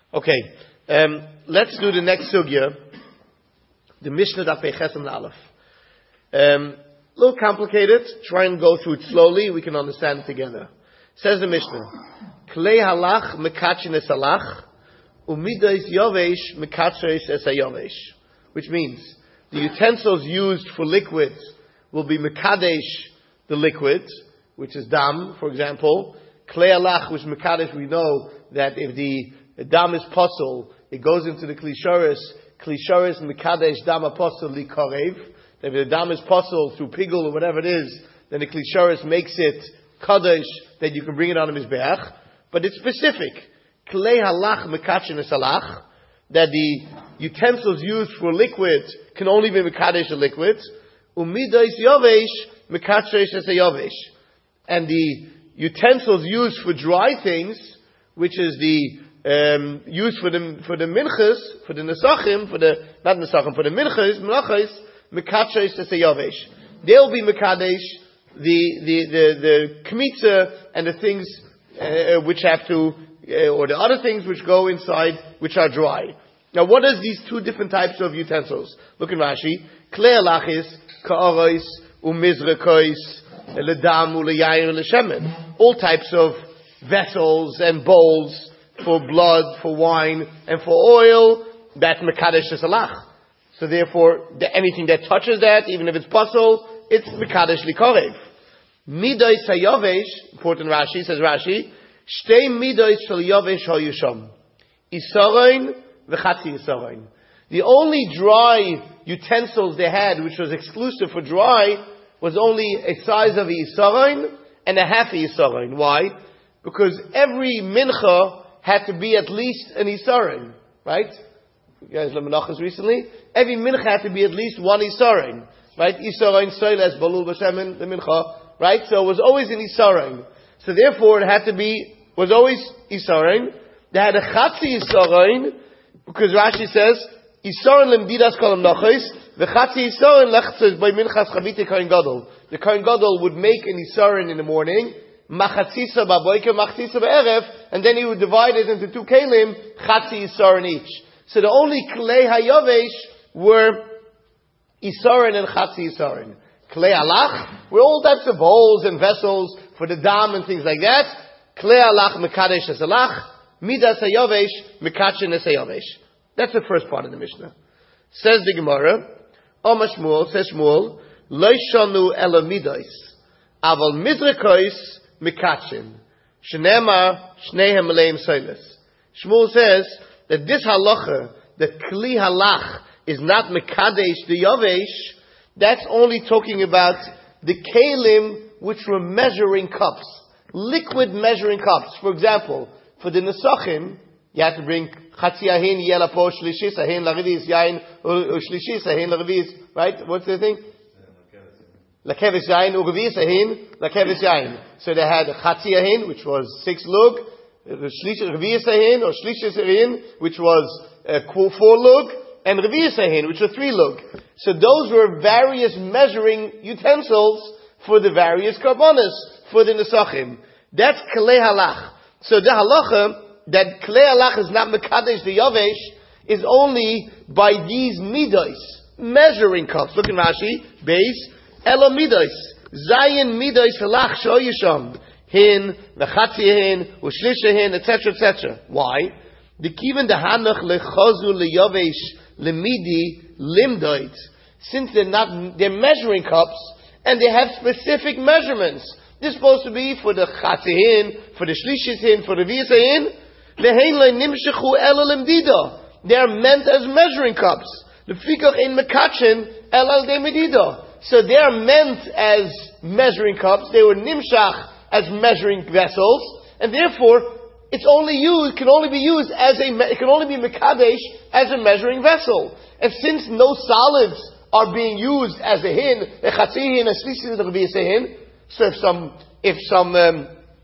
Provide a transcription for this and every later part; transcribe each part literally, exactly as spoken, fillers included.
Okay, um, let's do the next sugya, the Mishnah Daf Pei Ches Amud Aleph. Um, a little complicated. Try and go through it slowly. We can understand it together. Says the Mishnah, Klei halach mekatchin es halach, umidas yovesh mekatches es hayovesh. Which means the utensils used for liquids will be mekadesh the liquid, which is dam, for example. Klei halach, which mekadesh, we know that if the dam is posel, it goes into the klisharis. Klisharis mekadesh dam apostle li karev. If the dam is posel through pigul or whatever it is, then the klisharis makes it kadosh, that you can bring it on a mizbeach. But it's specific. Klei halach mekatchin es halach, that the utensils used for liquid can only be mekadesh the liquid. Umidas yovesh mekatches es yovesh. And the utensils used for dry things, which is the um, used for the for the minchas, for the nesachim, for the not nesachim, for the minchas, menachos, mekatches es yovesh. They'll be mekadesh the the the the kmitza and the things uh, which have to, uh, or the other things which go inside, which are dry. Now, what is these two different types of utensils? Look in Rashi. Klei halach is ka'aros umizrakois ledam uleyayin leshemen. All types of vessels and bowls for blood, for wine, and for oil. That's mekadesh es halach. So therefore, the, anything that touches that, even if it's puzzle, it's mekadesh likorev. Midos hayovesh, important Rashi, says Rashi, shtei midos shel yovesh hoyusham. Isaroin v'chatzi isaroin. The only dry utensils they had, which was exclusive for dry, was only a size of a isaroin and a half a isaroin. Why? Because every mincha had to be at least an isaroin, right? You guys learned menachos recently? Every mincha had to be at least one isaroin. Right? Isaroin soiles balul b'shemen the mincha. Right? So it was always an isaroin. So therefore it had to be, was always isaroin. They had a chatzi isaroin, because Rashi says, isaroin lemdidas kolam nachos, the chatzi isaroin lechtzes by minchas chavite kohen gadol. The kohen gadol would make an isaroin in the morning, machatzisa ba'boiker, machatzisa ba'erev, and then he would divide it into two kelim, chatzi isaroin each. So the only klei hayovesh were isarin and chatzi isarin. Klei halach were all types of bowls and vessels for the dam and things like that. Klei halach mekadesh es halach, midas hayovesh mekatchin es hayovesh. That's the first part of the Mishnah. Says the Gemara, Omar Shmuel, says Shmuel, lo shanu ela midos, aval mizrakois mekatchin, shenema shnehem aleim soiles. Shmuel says that this halacha, the kli halach, is not mekadesh the yovesh. That's only talking about the kalim which were measuring cups, liquid measuring cups. For example, for the nesachim, you had to bring chatzi ahin yelapo shlishis ahin laravis yain or shlishis ahin laravis. Right? What's the thing? Lakevis yain uravis ahin lakevis yain. So they had chatzi ahin, which was six lug, ravis ahin or shlishis ahin, which was uh, four lug, and Revi'is Ahin, which are three lug. So those were various measuring utensils for the various karbonas, for the nesachim. That's Klei halach. So the halacha, that Klei halach is not mekadesh the yovesh, is only by these midos, measuring cups. Look in Rashi, base, elo midos, zayin midos halach shoyisham, hin, v'chatzi hin, u'shlish hin, et cetera, et cetera. Why? The kiven the hanach lechazu leyovesh lemidi limdoit. Since they're not, they're measuring cups and they have specific measurements. They're supposed to be for the chatzihin, for the shlishithin, for the visahin. Lehein le nimshechu ela lemdida. They are meant as measuring cups. Lefikach in mekatchin ela de medida. So they are meant as measuring cups. They were nimshach as measuring vessels, and therefore it's only used, can only be used as a, it can only be mekadesh as a measuring vessel. And since no solids are being used as a hin, a chatzihin, a shlishi, a hin, so if some, if some, um,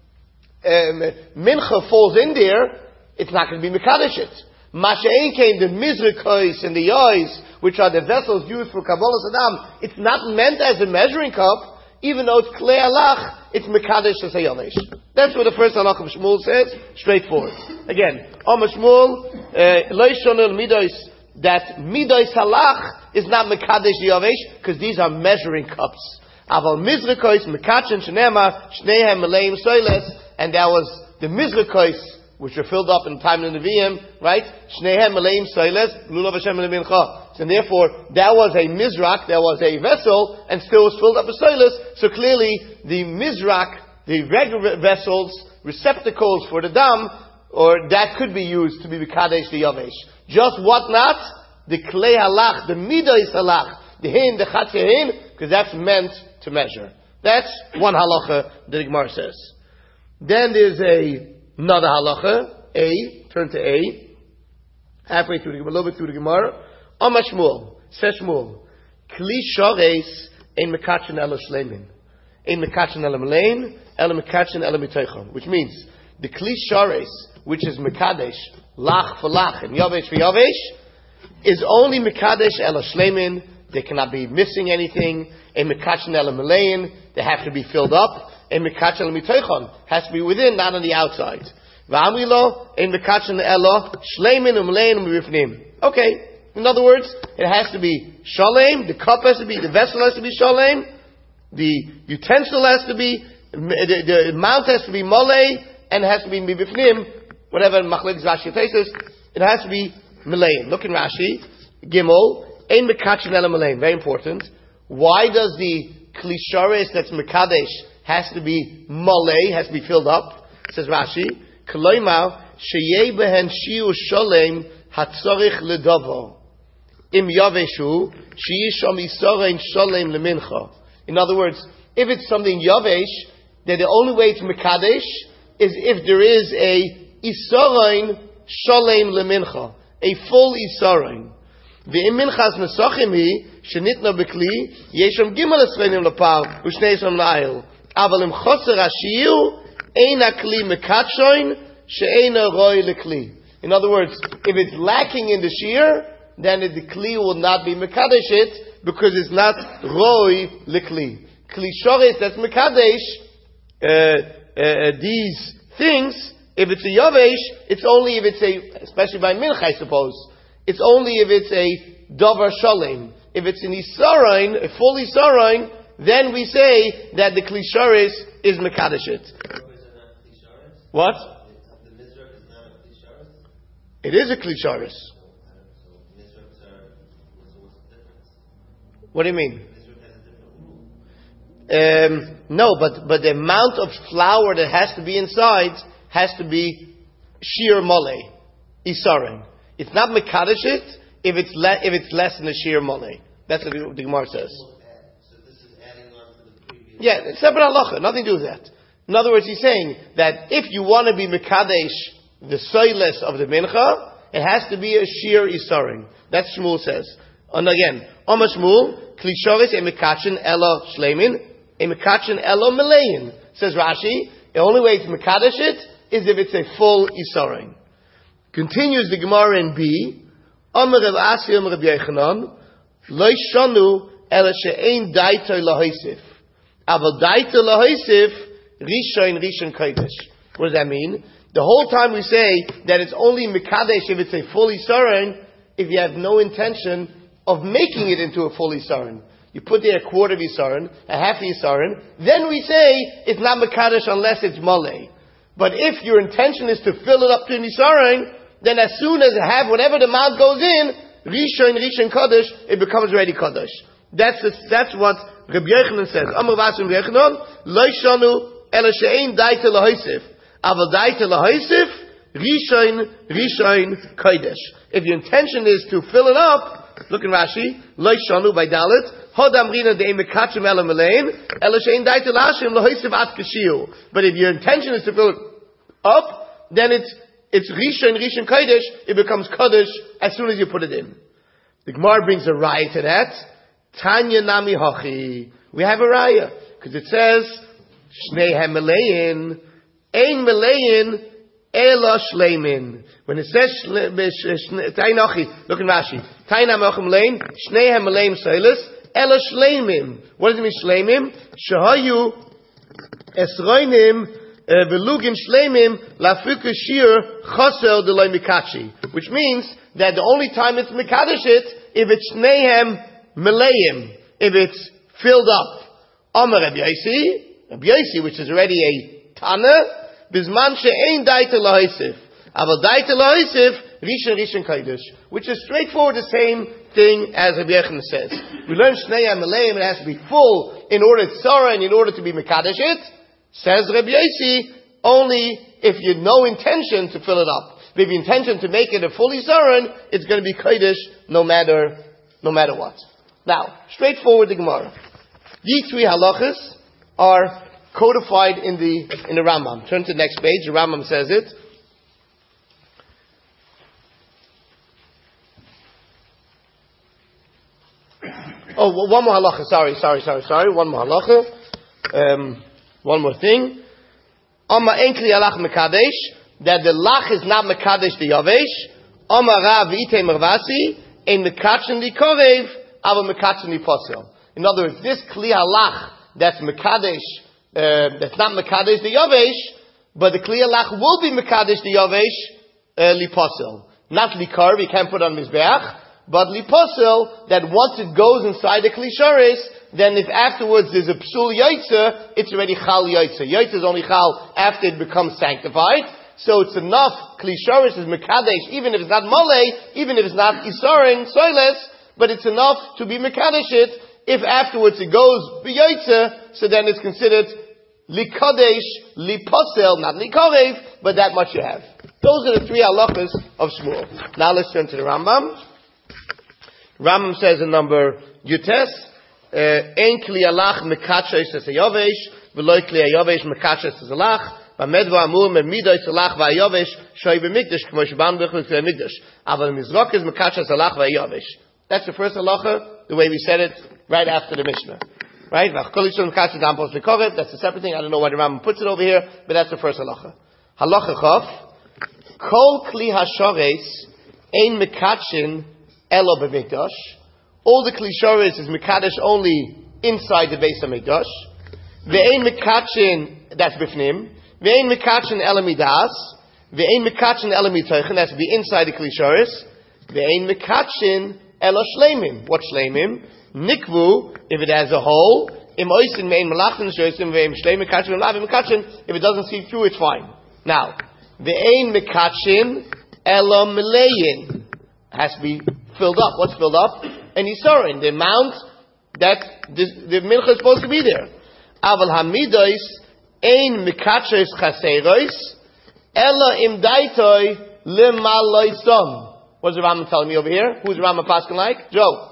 um, mincha falls in there, it's not going to be mekadesh it. Masha'en came the mizrakois and the yois, which are the vessels used for Kabbalah Saddam, it's not meant as a measuring cup, even though it's klei halach, it's mekadesh as a yovesh. That's what the first halach of Shmuel says, straightforward. Again, Om Shmuel, loishonel midos, that midos halach is not mekadesh the yovesh, because these are measuring cups. Aval mizrakois, mekachin, shenema, shneihem, meleim, soiles, and that was the mizrakois, which were filled up in time in the Nevi'im, right? Shneihem meleim soiles, lulav Hashem lemincha. So therefore, that was a mizrak, that was a vessel, and still was filled up with soiles. So clearly, the mizrak, the regular vessels, receptacles for the dam, or that could be used to be mekadesh the yavesh. Just what not? The klei halach, the midos halach, the hin, the chatzeh hin, because that's meant to measure. That's one halacha that the Gemara says. Then there's a another halacha, A, turn to A, halfway through the Gemara, a little bit through the Gemara. Amar Shmuel, says Shmuel, Kli shares ein mekachin ela shleimin, ein mekachin ela melein, ela mekachin ela mitoichon, which means the Kli shares, which is mekadesh, lach for lach, and yavesh for yavesh, is only mekadesh ela shleimin. They cannot be missing anything. Ein mekachin ela melein, they have to be filled up. A mekachel mitoichon has to be within, not on the outside. V'amilo a mekachel elo shleimin umlein umrifnim. Okay. In other words, it has to be shalem. The cup has to be, the vessel has to be shalem. The utensil has to be, the, the mount has to be mole, and it has to be mibifnim. Whatever machlekes Rashi faces, it has to be melein. Look in Rashi, Gimel. Ein mekachel elo melein. Very important. Why does the klisharis that's mekadesh has to be malay, has to be filled up? Says Rashi, Koloimau, sheyeh behen shiu sholem hatzorich ledavo. Im yaveshu, sheyisham isorein sholem lemincha. In other words, if it's something yavesh, then the only way it's mekadesh is if there is a isorein sholem lemincha, a full isorein. Ve'im minchas nesachimi, shenitna bekli, yesham gimel esrenim lepar, ushnei esam la'ayil. Avalim choser hashiyu eina kli mekatshoin she'eina roi lekli. In other words, if it's lacking in the shear, then the kli will not be mekadesh it because it's not roi lekli. Kli shores that's mekadesh uh, uh, these things. If it's a yavesh, it's only if it's a, especially by mincha, I suppose. It's only if it's a davar shalem. If it's an isaroin, a full isaroin, then we say that the klisharis is mekadeshit. What? The mizrach is not a klisharis? It is a klisharis. So mizrachs are, so what's the difference? What do you mean? Mizrach has a different rule. Um, no, but, but the amount of flour that has to be inside has to be sheer mole, isarin. It's not mekadeshit if it's le- if it's less than a sheer mole. That's what the, the Gemara says. Yeah, separate halacha, nothing to do with that. In other words, he's saying that if you want to be mekadesh the soiles of the mincha, it has to be a sheer isaring. That's Shmuel says. And again, Omar Shmuel, klishoris e mekachin elo shleimin, e mekachin elo melein. Says Rashi, the only way to mekadesh it is if it's a full isaring. Continues the Gemara in B, Omar Rav Asi, Omar Rav Yechanan, lo shanu ela she'ein daitoi lahoisif. Aval daita lahoisif rishon rishon kodesh. What does that mean? The whole time we say that it's only mekadesh if it's a full isaron, if you have no intention of making it into a full isaron. You put there a quarter of isaron, a half isaron, then we say it's not mekadesh unless it's mole. But if your intention is to fill it up to an isaron, then as soon as half, whatever the amount goes in, rishon rishon kodesh, it becomes ready kodesh. That's the, that's what Rabbi Yochanan says. Amar Vasim Yochanan, lo shanu ela she'ein daita lahoisif, aval daita lahoisif rishon rishon kodesh. If your intention is to fill it up, look in Rashi, lo shanu by Dalet, hodam rina de'im mekachim ela melein, ela she'ein daita lahashim lahoisif at kashiu. But if your intention is to fill it up, then it's it's rishon rishon kodesh. It becomes kodesh as soon as you put it in. The Gemara brings a raya to that. Tanya nami hachi. We have a raya because it says shneihem melein, ein melein ela shleimin. When it says tainachi, look in Rashi. Tainam melein, shneihem melein soilis, ela shleimim. What does it mean shleimim? Shahayu esroinim velugin shleimim lafuka shir chasel delay mikachi. Which means that the only time it's mikadosh it if it's shnehem meleim, if it's filled up. Amar Rabbi Yosi, Rabbi Yosi, which is already a tana, bisman she'ein daita lahisif, aval daita lahisif rishon rishon kodesh, which is straightforward the same thing as Rabbi Yochanan says. We learn shnehem meleim, it has to be full in order to tzara and in order to be mekadosh it. Says Rabbi Yosi, only if you have no intention to fill it up. If you have intention to make it a fully tzara, it's going to be kodesh no matter no matter what. Now, straightforward the Gemara. These three halachas are codified in the in the Rambam. Turn to the next page. The Rambam says it. Oh, one more halacha. Sorry, sorry, sorry, sorry. One more halacha. Um, one more thing. Amma enkli halach mekadesh, that the lach is not mekadesh the yavesh. Amma rav ite mervasi ein mekatchen di korev, aber mekatchen di posel. In other words, this kli halach that's mekadesh, uh, that's not mekadesh the yavesh, but the kli halach will be mekadesh the yavesh uh, li posel. Not li karv, you can't put on mizbeach, but li posel, that once it goes inside the kli sharis, then if afterwards there's a psul yaitza, it's already chal yaitza. Yaitza is only chal after it becomes sanctified. So it's enough, kli sharis is mekadesh, even if it's not malay, even if it's not isarin, soiles, but it's enough to be mekadesh it. If afterwards it goes b'yaitza, so then it's considered li kadesh, li posel, not li karev, but that much you have. Those are the three halachas of Shmuel. Now let's turn to the Rambam. Rambam says in number Yutes, ein kli halach mekatches es hayavesh, v'loi kli hayavesh mekatches es halach, v'medva amur mermidoy halach v'hayavesh, shoy b'mikdash, k'mo sheban b'chul kli mikdash. Aval mizrok is mekatches halach v'hayavesh. That's the first halacha, the way we said it right after the Mishnah. Right? That's a separate thing. I don't know why the Rambam puts it over here, but that's the first halacha. Halacha chaf. Kol kli hashores ein mekatchin elo b'mikdash. All the kli shores is mekadesh only inside the base of mikdash. Ve'ein mekatchin, that's bifnim. Ve'ein mekatchin elo midas. Ve'ein mekatchin elo mitochen, that's to be inside the kli shores. Ve'ein mekatchin elo shleimim. What shleimim? Nikvu, if it has a hole. Im oisin mein malachin shoysim ve'im shleim mekatchin ve'im mekatchin. If it doesn't see through, it's fine. Now, ve'ein mekatchin elo meleyin. Has to be filled up. What's filled up? And yisorin, the amount that the, the milcha is supposed to be there. Aval hamidois ein mekatches chaserois elo im daitoi lemaloisom. What's the Rambam telling me over here? Who's the Rambam Paskin like? Joe.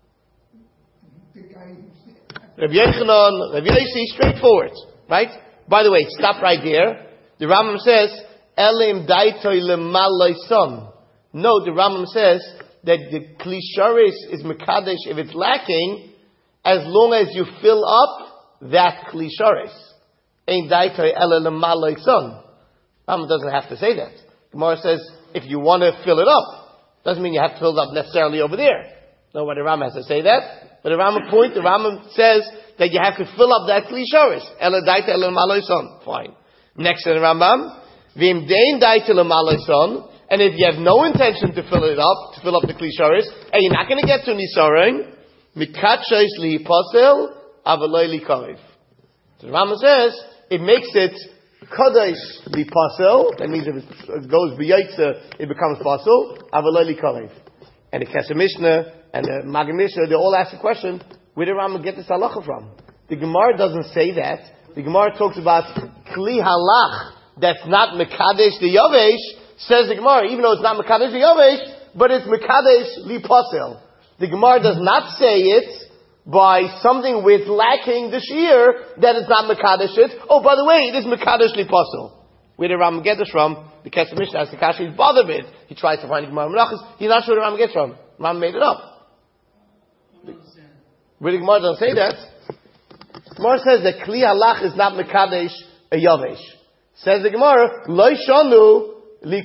Rabbi Yochanan, Rabbi Yosi, straightforward, right? By the way, stop right there. The Rambam says, Elim daitoi lemaloisom. No, the Rambam says that the kli sharis is mekadesh if it's lacking, as long as you fill up that kli sharis. Ein daitoi ele lemaloisom. Rambam doesn't have to say that. Gemara says, if you want to fill it up, doesn't mean you have to fill it up necessarily over there. No, but the Rambam has to say that. But the Rambam point, the Rambam says that you have to fill up that kli sharis. Ele daita ele lemaloisom. Fine. Next to the Rambam, v'im dein daita lemaloisom. And if you have no intention to fill it up, to fill up the kli sharis, and you're not going to get to nisaron, mikatshos li posel avaloi li karev. So the Rambam says it makes it kadosh li posel. That means if it goes b'yaitza, it becomes posel avaloi li karev. And the Kesef Mishnah and the Magen Mishnah, they all ask the question, where did Rambam get this halacha from? The Gemara doesn't say that. The Gemara talks about kli halach that's not mekadesh the yavesh. Says the Gemara, even though it's not mekadesh the yavesh, but it's mekadesh li posel. The Gemara does not say it by something with lacking the shear that it's not mekadesh it. Oh, by the way, it is mekadesh li posel. Where did Rambam get this from? The Kesef Mishnah asks the Kasha, he's bothered with it. He tries to find the Gemara Menachos. He's not sure where Rambam gets from. Rambam made it up. Where the Gemara doesn't say that. The Gemara says that Kli Halach is not Mekadesh a Yavesh. Says the Gemara, Lo shanu li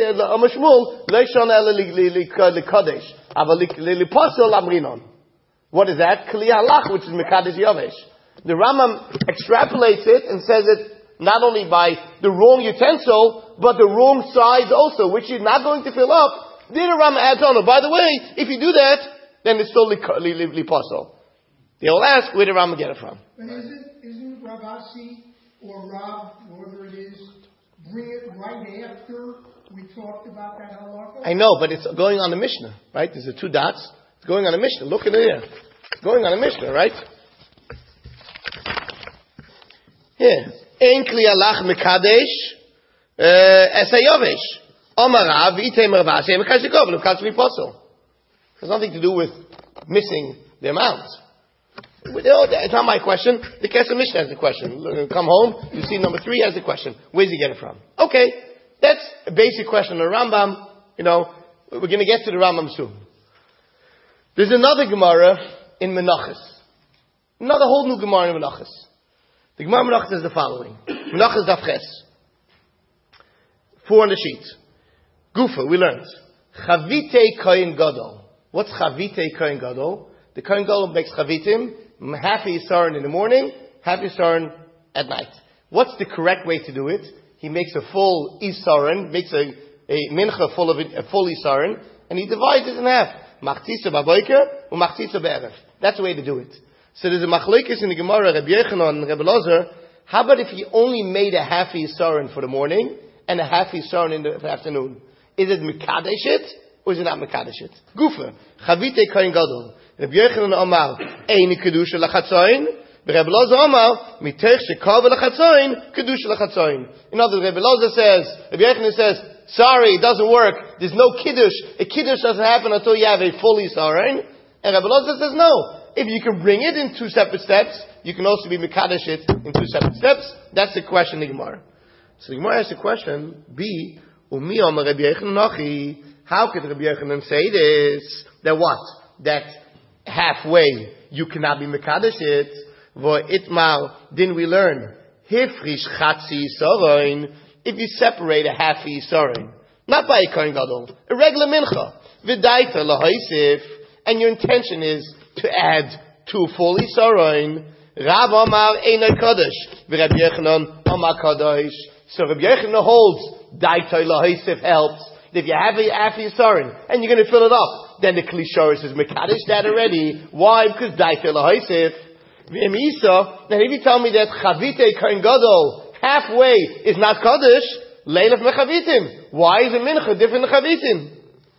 Amashmul, Lo shanu li Kadesh. Ava li Pasel Amrinon. What is that? Kli halach, which is Mekadesh Yovesh. The Rambam extrapolates it and says it not only by the wrong utensil, but the wrong size also, which you're not going to fill up. Then the Rambam adds on, oh, by the way, if you do that, then it's still liposol. They will ask where the Rambam get it from. But isn't, isn't Rav Asi or Rav, whoever it is, bring it right after we talked about that halacha? I know, but it's going on the Mishnah, right? There's the two dots. It's going on the Mishnah. Look at it here. It's going on the Mishnah, right? Here. Ein kli alach mekadesh esayovesh. Omarav item ravasi mekashikov lukasvi posel. Has nothing to do with missing the amount. It's not my question. The Kesef Mishnah has the question. Come home, you see number three has the question. Where's he get it from? Okay, that's a basic question of the Rambam. You know, we're going to get to the Rambam soon. There's another Gemara in Menachos. Another whole new Gemara in Menachos. The Gemara in Menachos is the following. Menachos Daf Ches. Four on the sheet. Gufa, we learned. Chavite Kohen Gadol. What's Chavite Kohen Gadol? The Kohen Gadol makes Chavitim, half a Yisarn in the morning, half a Yisarn at night. What's the correct way to do it? He makes a full Yisarn, makes a, a mincha full of it, a full Yisarn, and he divides it in half. Machtisa b'boiker, or machtisa b'erev. That's the way to do it. So there's a machlokes in the Gemara, Rabbi Yochanan and Rabbi Elazar. How about if he only made a half a Yisarn for the morning, and a half a Yisarn in the afternoon? Is it Mekadesh it, or is it not Mekadesh it? Gufa, Chavite Kohen Gadol. Rabbi Yochanan Omar, Ein Kedusha Lachatzoin. Rabbi Elazar Omar, Mitech Shekav Lachatzoin, Kedusha Lachatzoin. In other words, Rabbi Elazar says, Rabbi Yochanan says, sorry, it doesn't work. There's no Kiddush. A Kiddush doesn't happen until you have a full Yisarn. And Rabbi Elazar says, no. If you can bring it in two separate steps, you can also be Mekadesh it in two separate steps. That's the question in the Gemara. So the Gemara asks the question, B, Umi Omar Rabbi Yochanan Nachi. How could Rabbi Yochanan say this? That what? That halfway you cannot be Mekadesh it. Vo itmar, didn't we learn? Hifrish chatzi Yisarn. If you separate a half a Yisarn, not by a Kohen Gadol, a regular mincha, v'daita lahaisif, and your intention is to add to full Yisarn, Rav Amar Einay Kadosh, v'Rabbi Yochanan Amar Kadosh. So Rabbi Yochanan holds daita lahaisif helps. If you have a half a Yisarn and you're going to fill it up, then the Klishoris is Mekadesh that already. Why? Because daita lahaisif. V'emisa, and if you tell me that Chavite Kohen Gadol halfway is not Kaddish, Leilaf Mechavitim. Why is a Mincha different than Chavitim?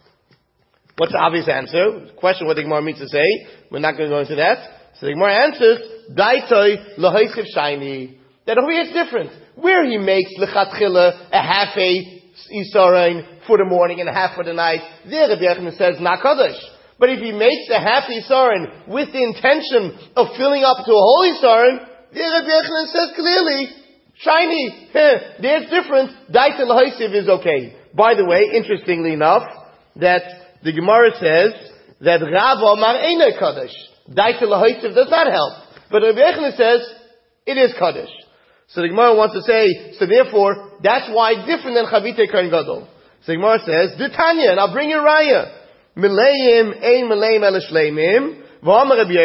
What's the obvious answer? Question what the Gemara means to say. We're not going to go into that. So the Gemara answers, Daitoi Lahaisiv Shaini. That over here it's different. Where he makes Lechatchila a half a Yisarain for the morning and a half for the night, there Rabbi Yochanan says not Kaddish. But if he makes a half Yisarain with the intention of filling up to a whole Yisarain, there Rabbi Yochanan says clearly, shiny, there's difference, Daita L'Hoisiv is okay. By the way, interestingly enough, that the Gemara says that Rav Omar Einay Kaddish. Daita L'Hoisiv does not help. But Rabbi Yochanan says, it is Kaddish. So the Gemara wants to say, so therefore, that's why it's different than Chavite Kohen Gadol. So the Gemara says, D'Tanya, and I'll bring you Raya. Mileim ein mileim el shleimim. V'amar Rabbi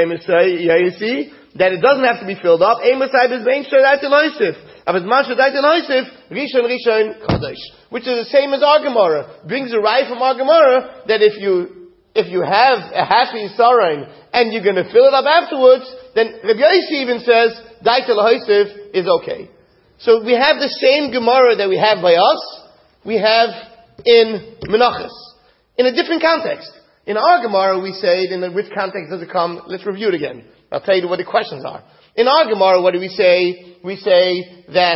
Yosi that it doesn't have to be filled up. Ein masay bezbein shadayt eloisif. Avaz man shadayt eloisif rishon rishon kadosh, which is the same as our Gemara. Brings a right from our Gemara that if you if you have a half Yisarain and you're going to fill it up afterwards, then Rabbi Yosi even says dayt eloisif is okay. So we have the same Gemara that we have by us. We have in Menachos. In a different context. In our Gemara, we say, in which context does it come? Let's review it again. I'll tell you what the questions are. In our Gemara, what do we say? We say that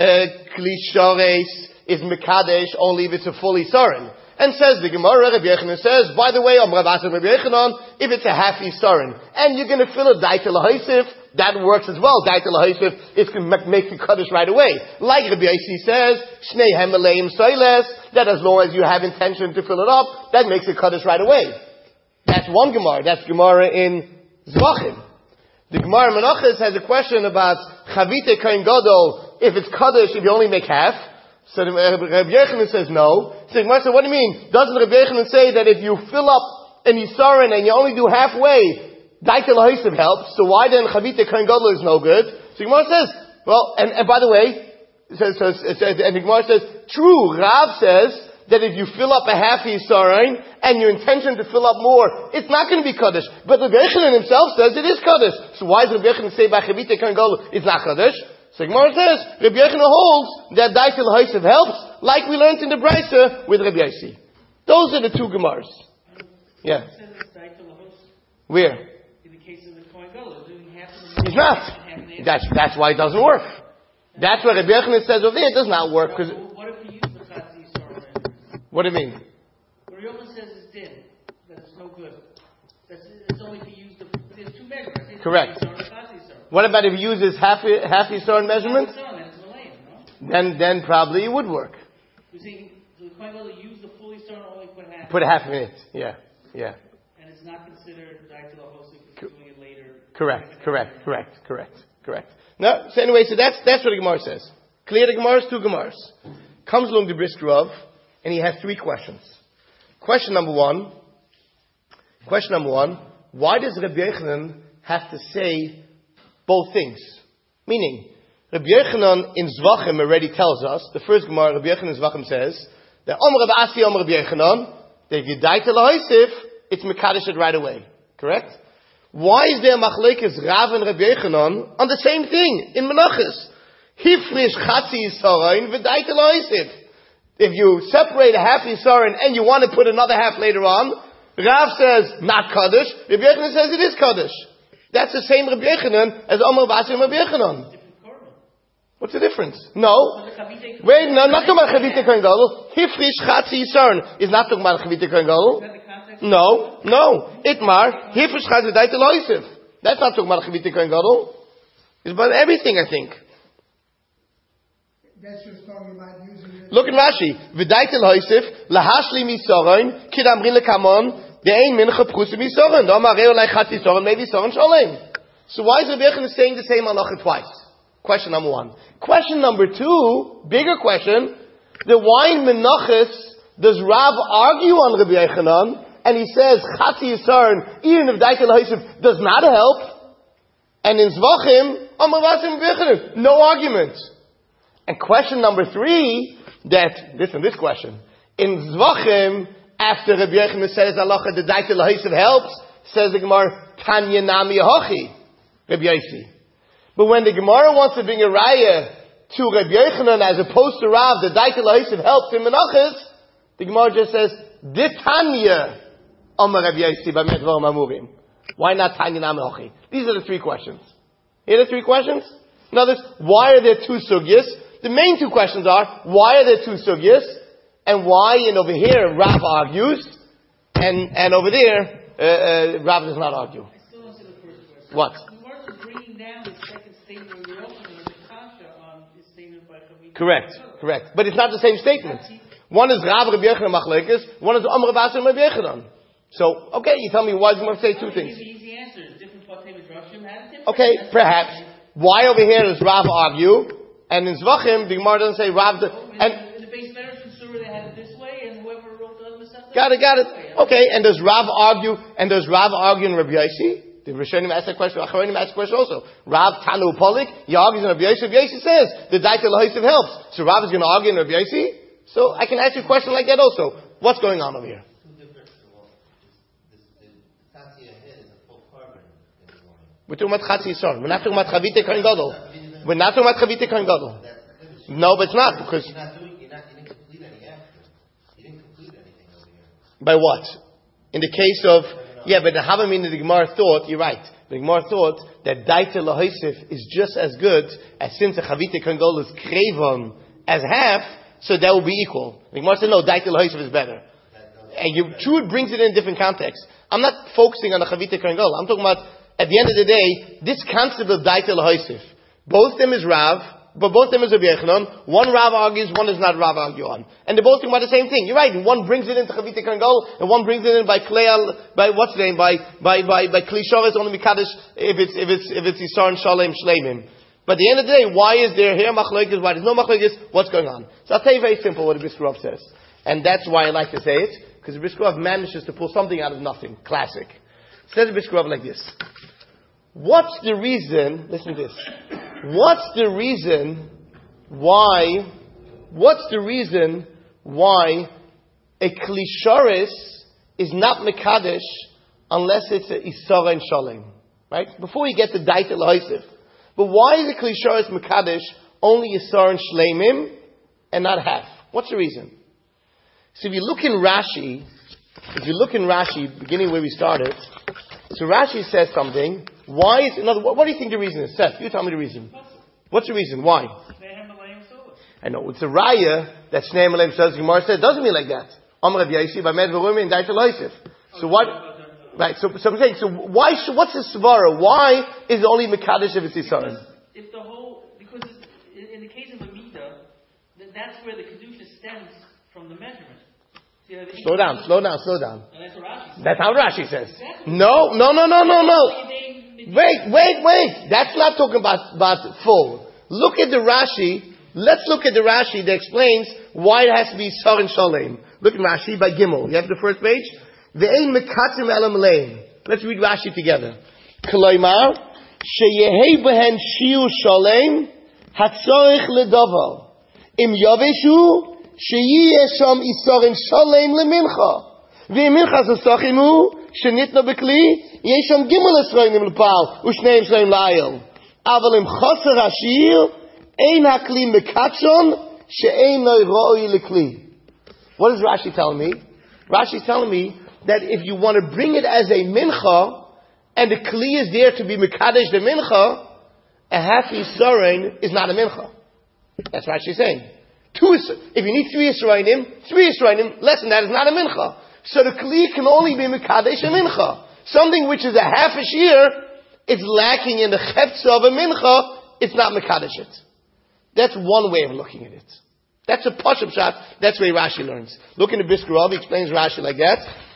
Kli Shores is Mekadesh only if it's a full Yisarn. And says the Gemara, Rabbi Yochanan says, by the way, Om Rav Asa Rabbi Yochanan, if it's a half Yisarn, and you're going to fill it Daita L'Hoisiv, that works as well. Daita L'Hoisiv is going to make the Kaddish right away. Like Rabbi Yosi says, Shnei Hemeleim Soiles, that as long as you have intention to fill it up, that makes it Kaddish right away. That's one Gemara. That's Gemara in Zvachim. The Gemara in Menachos has a question about Chavite Kohen Gadol, if it's Kaddish, if you only make half. So the, uh, Rabbi Yochanan says no. So the Gemara says, what do you mean? Doesn't Rabbi Yochanan say that if you fill up an Yisarn and you only do halfway, Daitel Ha'isiv helps, so why then Chavite Kohen Gadol is no good? So Gemara says, well, and, and by the way, it says, so it says, and the Gemara says, true, Rav says that if you fill up a half Yisaron and your intention to fill up more, it's not going to be Kaddish. But Rabbi Yochanan himself says it is Kaddish. So why does Rabbi Yochanan say by Chavite Kohen Gadol it's not Kaddish? So Gemara says, Rabbi Yochanan holds that Daitel Ha'isiv helps, like we learned in the Brisa with Rabbi Yossi. Those are the two Gemaras. Yeah. Where? In the case of the Kohen Gadol, he's not. That's that's why it doesn't work. That's why Rabbi Yochanan says over there it does not work. Because what if he used the Chatzi Yisrael? What do you mean? Rabbi Yochanan says it's din, that it's no good. That's, it's only to use the. There's two measurements. Correct. What about if he uses half half Yisrael measurement? Then then probably it would work. You see, the Kohen Gadol use the full Yisrael, only put half. Put half in it. Yeah, yeah. And it's not considered Daitel Ha'isiv because doing it later. Correct, correct, correct, correct, correct. No, so anyway, so that's that's what the Gemara says. Clear the Gemaras, two Gemaras. Comes along the Brisker Rav, and he has three questions. Question number one. Question number one. Why does Rabbi Yochanan have to say both things? Meaning, Rabbi Yochanan in Zvachim already tells us, the first Gemara, Rabbi Yochanan in Zvachim says, that Omer Rav Asi, Omer Rabbi Yochanan, that if you Daitel Ha'isiv, it's Mekadosh it right away. Correct? Why is there Machlekes Rav and Rabbi Yochanan on the same thing in Menachos? Hifrish Chatzi Yisaron v'Daitel Ha'isiv. If you separate a half Yisaron and you want to put another half later on, Rav says not Kaddish, Rabbi Yochanan says it is Kaddish. That's the same Rabbi Yochanan as Omer Rav Asi and Rabbi Yochanan. What's the difference? No. Wait, no, not talking about Chavite Kohen Gadol. Hifrish Chatzi Yisaron is not talking about Chavite Kohen Gadol. No, no. Itmar, Hifrish Chatzi Daitel Ha'isiv. That's not talking about Chavite Kohen Gadol. It's about everything, I think. That's just talking about using it. Look at Rashi. V'Daitel Ha'isiv, lahashli misaron, kid amri lekamon, de'ein mincha pchusim misaron. Da'amar reo lai Chatzi Yisaron, maybe Yisaron sholem. So why is Rabbi Yochanan saying the same halacha twice? Question number one. Question number two, bigger question, the why in Menachos does Rav argue on Rabbi Yochanan, and he says, Chatzi Yisaron, even if Daitel Ha'isiv does not help, and in Zvachim, Omer Rav Asi and Rabbi Yochanan, no argument. And question number three, that, listen, this question, in Zvachim, after Rabbi Yochanan says, halacha, the Daitel Ha'isiv helps, says the Gemara, Tanya Nami Hochi, Rabbi Yossi. But when the Gemara wants to bring a raya to Rabbi Yochanan as opposed to Rav, the Daitel Ha'isiv helps in Menachos, the Gemara just says, Ditanya Omer Rabbi Yossi b'Amet Dvarim Amurim. Why not Tanya Nami Hochi? These are the three questions. Here are the three questions? In other words, why are there two sugyas? The main two questions are, why are there two sugyas? And why, and over here, Rav argues, and, and over there, uh, uh, Rav does not argue. I still don't see the first question. What? Bringing down the second statement of the Yochanan with the kasha on his statement by Chavite. Correct, correct. But it's not the same statement. One is Rav Rabbi Yochanan Machlekes, one is Omer Rav Asi and Rabbi Yochanan. So, okay, you tell me why does Gemara say two things? The easy answer is different Patei Midrashim has different. Okay, perhaps. Why over here does Rav argue, and in Zvachim, the Gemara doesn't say Rav, the, and... In the base Medrash Surah they had it this way, and whoever wrote the other stuff... Got it, got it. Okay, and does Rav argue, and does Rav argue in Rabbi Yossi? The Rishonim asked that question, Acharonim asked the question also. Rav Tanu Polik, he argues in Rabbi Yossi, Rabbi Yossi says, the Daitel Ha'isiv helps. So Rav is going to argue in Rabbi Yossi? So I can ask you a question like that also. What's going on over here? We're talking about Chatzi Yisaron. We're not talking about Chavite Kohen Gadol. We're not talking about Chavite Kohen Gadol. No, but it's not, because... You're not doing, you're not, you didn't complete any action. You didn't complete anything over here. By what? In the case of... Yeah, but the Havamim of the Gemara thought, you're right, the Gemara thought that Daitel Ha'isiv is just as good as since a Chavite Kohen Gadol is Krevon as half, so that will be equal. The Gemara said, no, Daitel Ha'isiv is better. And you, true, it brings it in a different context. I'm not focusing on the Chavite Kohen Gadol. I'm talking about, at the end of the day, this concept of Daitel Ha'isiv. Both of them is Rav, but both of them is Rabbi Yochanan. One Rav argues, one is not Rav argue on. And they're both talking about the same thing. You're right. One brings it into Chavite Kohen Gadol, and one brings it in by Kleal, by what's the name, by, by, by, by Kli Shavis on the Mikadosh, if it's, if it's, if it's Yisar and Shalem Shleimim. But at the end of the day, why is there here Machlokes? Why there's no Machlokes? What's going on? So I'll tell you very simple what the Brisker Rav says. And that's why I like to say it, because the Brisker Rav manages to pull something out of nothing. Classic. Says the Brisker Rav like this. What's the reason, listen to this, what's the reason why, what's the reason why a Klisharis is not Mekadesh unless it's a Isara and Shalem? Right? Before you get to Daitel Haisif. But why is a Klisharis Mekadesh only Isara and Shlemim and not half? What's the reason? So if you look in Rashi, if you look in Rashi, beginning where we started, so Rashi says something. Why is, another, what, what do you think the reason is? Seth, you tell me the reason. What's the reason? Why? I know, it's a raya that Shnei Malem says, Gemara said, it doesn't mean like that. Amr Rav Yaisi, by Med Verumi, and Daitel Haisif. So what, right, so, so I'm saying, so why, should, what's the svara? Why is it only Mekadesh if it's Yisrael? If the whole, because in, in the case of Amida, that's where the Kedusha stems from the measurement. So slow down, slow down, slow down. And that's what Rashi says. That's how Rashi says. Exactly. No, no, no, no, no, no. Wait, wait, wait. That's not talking about, about full. Look at the Rashi. Let's look at the Rashi that explains why it has to be Sar and Shalem. Look at Rashi by Gimel. You have the first page? Ve'ein mekatzim elam leim. Let's read Rashi together. Koloimar, sheyehei behen shiur shalem, hatzorich ledovo. Im yoveshu, sheyeh sham isar and shalem lemincha. Ve'im mincha zasachimu, shenitna bekli, yeh sham gimel esroinim lepal, ushneim shleim la'ayel. Aval im chaser hashir, ein hakli mekatshon, she'ein noi ro'oi lekli. What is Rashi telling me? Rashi is telling me that if you want to bring it as a mincha, and the kli is there to be mekadesh the mincha, a half yisrain is not a mincha. That's what Rashi is saying. Two, if you need three yisrainim, three yisrainim, less than that is not a mincha. So the kli can only be mekadesh a mincha. Something which is a half a shear, it's lacking in the cheftza of a mincha, it's not mekadesh it. That's one way of looking at it. That's a pashup shot. That's where Rashi learns. Look in the Brisker Rav, he explains Rashi like that.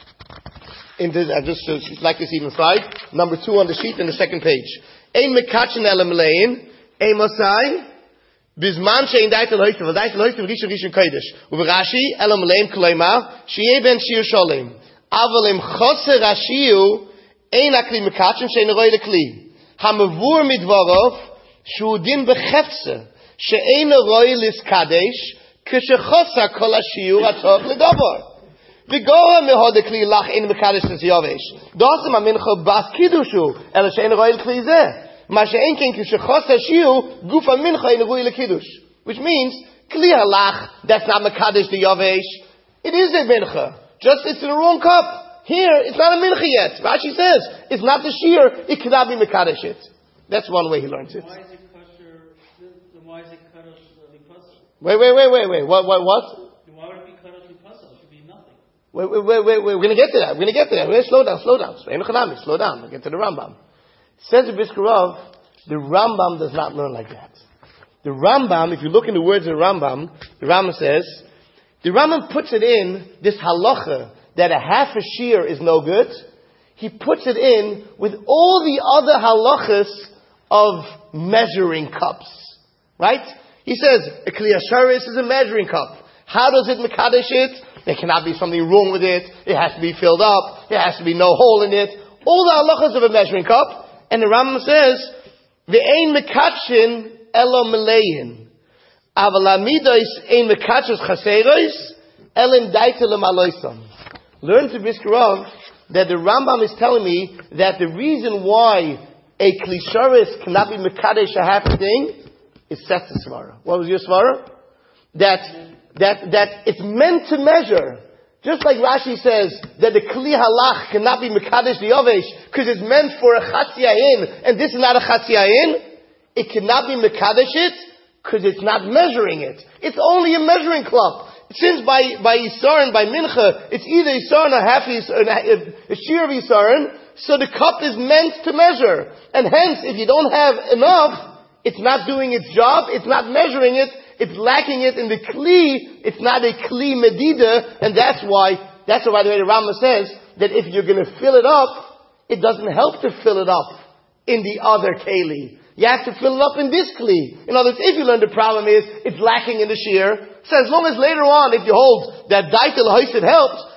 In this, I just uh, like this even slide. Number two on the sheet in the second page. Ein mekatchen elam lein, ein mosai, bizman shein daitel hoytem, daitel hoytem rishon rishon kodesh. Uv Rashi elam lein kloimar, sheyeh ben shir shalem. Aval im choser rashiu, ein akli mekatchen shein roy lekli. Hamavur midvarov, shu din bechefse. She'ein roy lis kadesh, kishechosa kol hashiur atov ledavar. V'gora mehod kli lach ein mekadesh tes yavesh. Dosem amincha bas kidushu, ela she'ein roy lekli zeh. Ma she'ein ken kishechosa hashiur, guf amincha ein roy lekiddush. Which means, kli halach, that's not mekadesh the yavesh. It is a mincha. Just it's in the wrong cup. Here, it's not a mincha yet. Rashi says, it's not the shear, it cannot be mekadesh it. That's one way he learns it. Why is it kosher? Why is it kadosh lipasal? Wait, wait, wait, wait, wait. What, what, what? Why would it be kadosh lipasal? It should be nothing. Wait, wait, wait, wait, wait. We're going to get to that. We're going to get to that. We're going to slow down, slow down. Slow down. We'll get to the Rambam. Says the Brisker Rav, the Rambam does not learn like that. The Rambam, if you look in the words of the Rambam, the Rambam says, the Rambam puts it in this halacha that a half a shear is no good. He puts it in with all the other halachas of measuring cups. Right? He says, a kli asharis is a measuring cup. How does it mekadesh it? There cannot be something wrong with it. It has to be filled up. There has to be no hole in it. All the halachas of a measuring cup. And the Rambam says, Ve'ein mekadshin elo melein. Aval amidos ein mekadshos chaseros, elim daitel aloisam. Learn to Brisker Rav that the Rambam is telling me that the reason why a klisharis cannot be mekadesh a half a thing is set to svara. What was your svara? That, that, that it's meant to measure. Just like Rashi says that the kli halach cannot be mekadesh the yovesh because it's meant for a chatziyayin and this is not a chatziyayin. It cannot be mekadesh it because it's not measuring it. It's only a measuring cup. Since by, by Yisarn, by Mincha, it's either Yisarn or half Yisarn, a, a shear of Yisarn, so the cup is meant to measure. And hence, if you don't have enough, it's not doing its job, it's not measuring it, it's lacking it in the Kli, it's not a Kli Medida, and that's why, that's why the way the Rambam says, that if you're gonna fill it up, it doesn't help to fill it up in the other Keli. You have to fill it up in this Kli. In other words, if you learn the problem is, it's lacking in the shear, so as long as later on, if you hold that Daitel Hoisid helps,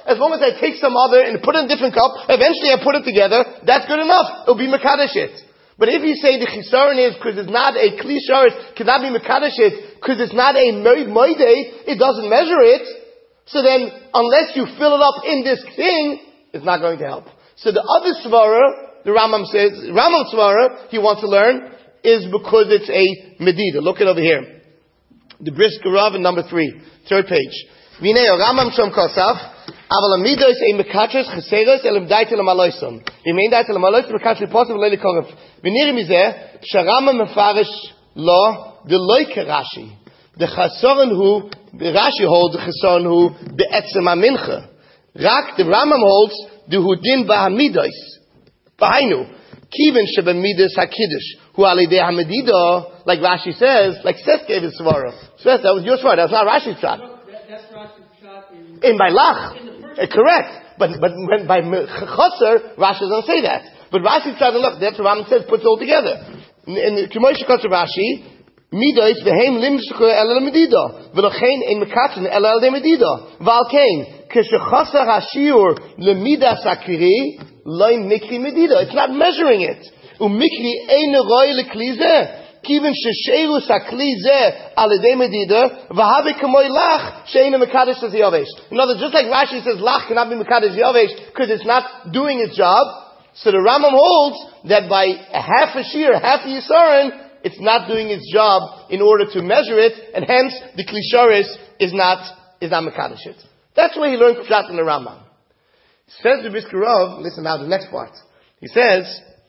As long as I take some other and put it in a different cup, eventually I put it together, that's good enough. It'll be Mekadesh it. But if you say the chisaron is because it's not a kli sharis, cannot be Mekadesh it, because it's not a moide, it doesn't measure it, so then unless you fill it up in this thing, it's not going to help. So the other svara, the Rambam says, Rambam svara, he wants to learn, is because it's a medida. Look it over here. The Brisker Rav in number three, third page. Vinei Rambam Shom Kosaf, Aval Amidos a Mekatres Cheseres Elim Daitel Amaloison. The main Daitel Amaloison Mekatres possible Leili Koref. Vinei Mizeh Sharama Mefarish Lo the Loike Rashi. The Chasoren who the Rashi holds the Chasoren who the Etzema Mincha. Rak the Rambam holds the Hudin Bahamidos. Bahainu Kivin Shebamidas Hakidish who Alidei Hamedida, like Rashi says, like Seth gave his svara. Seth, that was your svara. That's not Rashi's shot. That's Rashi's shot in, in by Lach. In the Uh, correct. But but when by Chosser, Rashi doesn't say that. But Rashi tries to look. That's what Rambam says. Puts it all together. In the K'moish Chosser Rashi, Midos v'heim limshku el el medida v'lochein ein mekatzen el el de medida v'alkein k'shechosser hashiur lemidas akiri loim mikri medida. It's not measuring it. Umikri ein roi leklize. Even shesheru sakli zeh alidei medida v'havi kamoy lach sheina mekadesh as yavesh. In other words, just like Rashi says, lach cannot be mekadesh yavesh because it's not doing its job. So the Rambam holds that by a half a shear, half a yisaron, it's not doing its job in order to measure it, and hence the klisharis is not is not mekadesh it. That's where he learned Pshat in the Rambam. Says the Brisker Rav. Listen now to the next part. He says.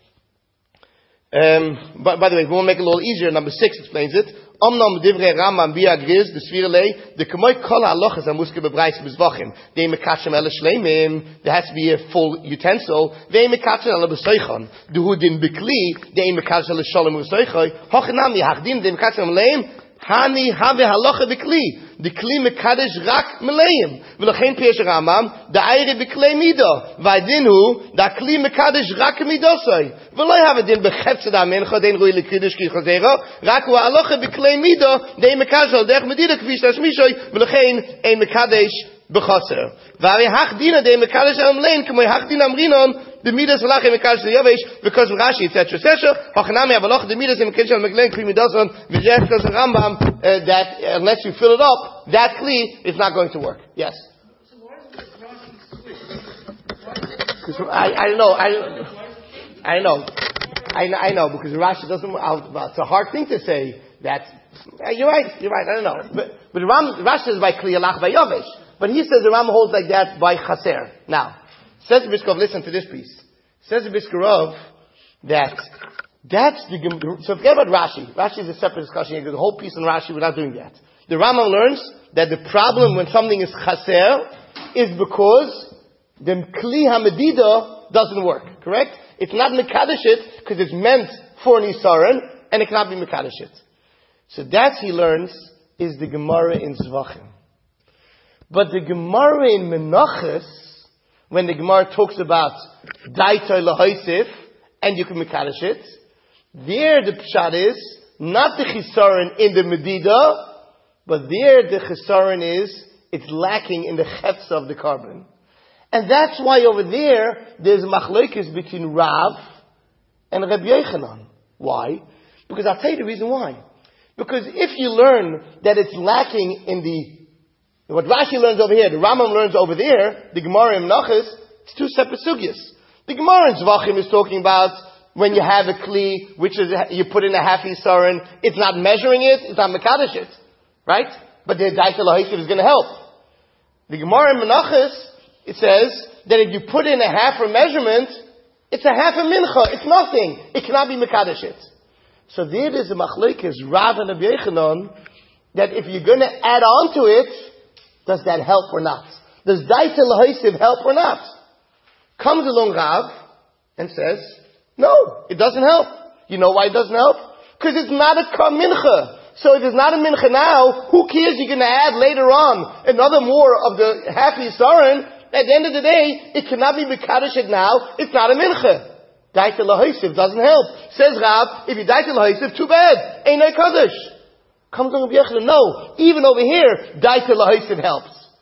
Um, but by the way, we want to make it a little easier. Number six explains it. Omnam divrei Rambam biagriz the svirelei the kemoy kol halachas amuske bebreis bezvachim. They mekachem ele shleimim. There has to be a full utensil. They mekachem ele besoichon. Duhudin bekli. They mekachem ele shalom besoichoi. Hochenami hachdin. They mekachem eleim. Hani have halacha bekli. The kli mekadesh rak meleim. V'lochein peish Rambam the ayre beklei mido. V'adinu the kli mekadesh rak midosai. V'loy have a din becheftzed amincha den rui lekiddush ki chazera. Rak hu halacha beklei mido. They mekadesh al derech medida kvish tashmishoy. V'lochein ein mekadesh b'chaser. V'ari hachdina de mekadesh al meleim k'moy hachdina amrinon. The midas halach mekadesh yavesh because of Rashi et cetera et cetera. Hachanami avaloch the midas mekadesh al meleim kli midosan v'jech because of Rambam uh, that uh, unless you fill it up, that kli is not going to work. Yes. So why is Rashi switch? I I know I I know I I know because Rashi doesn't. It's a hard thing to say that. Uh, you're right. You're right. I don't know. But but Ram, Rashi says by kli halach by yavesh, but he says the Ram holds like that by chaser. Now. Says the Brisker Rav, listen to this piece. Says the Brisker Rav that that's the so forget about Rashi. Rashi is a separate discussion. There's a whole piece on Rashi. We're not doing that. The Rambam learns that the problem when something is chaser is because the kli hamedida doesn't work. Correct? It's not mekadesh it because it's meant for an isaron and it cannot be mekadesh it. So that he learns is the Gemara in Zvachim. But the Gemara in Menachos, when the Gemara talks about daitoi lahoisif, and you can mekadesh it, there the pshat is not the chisaron in the medida, but there the chisaron is it's lacking in the chetz of the carbon, and that's why over there there's machlokes between Rav and Rabbi Yochanan. Why? Because I'll tell you the reason why. Because if you learn that it's lacking in the what Rashi learns over here, the Rambam learns over there, the Gemara in Menachos, it's two separate sugyas. The Gemara in Zvachim is talking about when you have a kli, which is, you put in a half isaron, it's not measuring it, it's not mekadesh it. Right? But the daita lahoisiv is going to help. The Gemara in Menachos, it says that if you put in a half a measurement, it's a half a mincha, it's nothing. It cannot be mekadesh it. So there is a machlokes, Rav and Rabbi Yochanan, that if you're going to add on to it, does that help or not? Does daita lahoisiv help or not? Comes along Rav and says, no, it doesn't help. You know why it doesn't help? Because it's not a mincha. So if it's not a mincha now, who cares? You're going to add later on another more of the half yisaron. At the end of the day, it cannot be mekadesh it now. It's not a mincha. Daita lahoisiv doesn't help. Says Rav, if you daita lahoisiv, too bad. Ain't no kaddish. Comes on Rabbi Yochanan, no. Even over here, daita lahoisiv helps.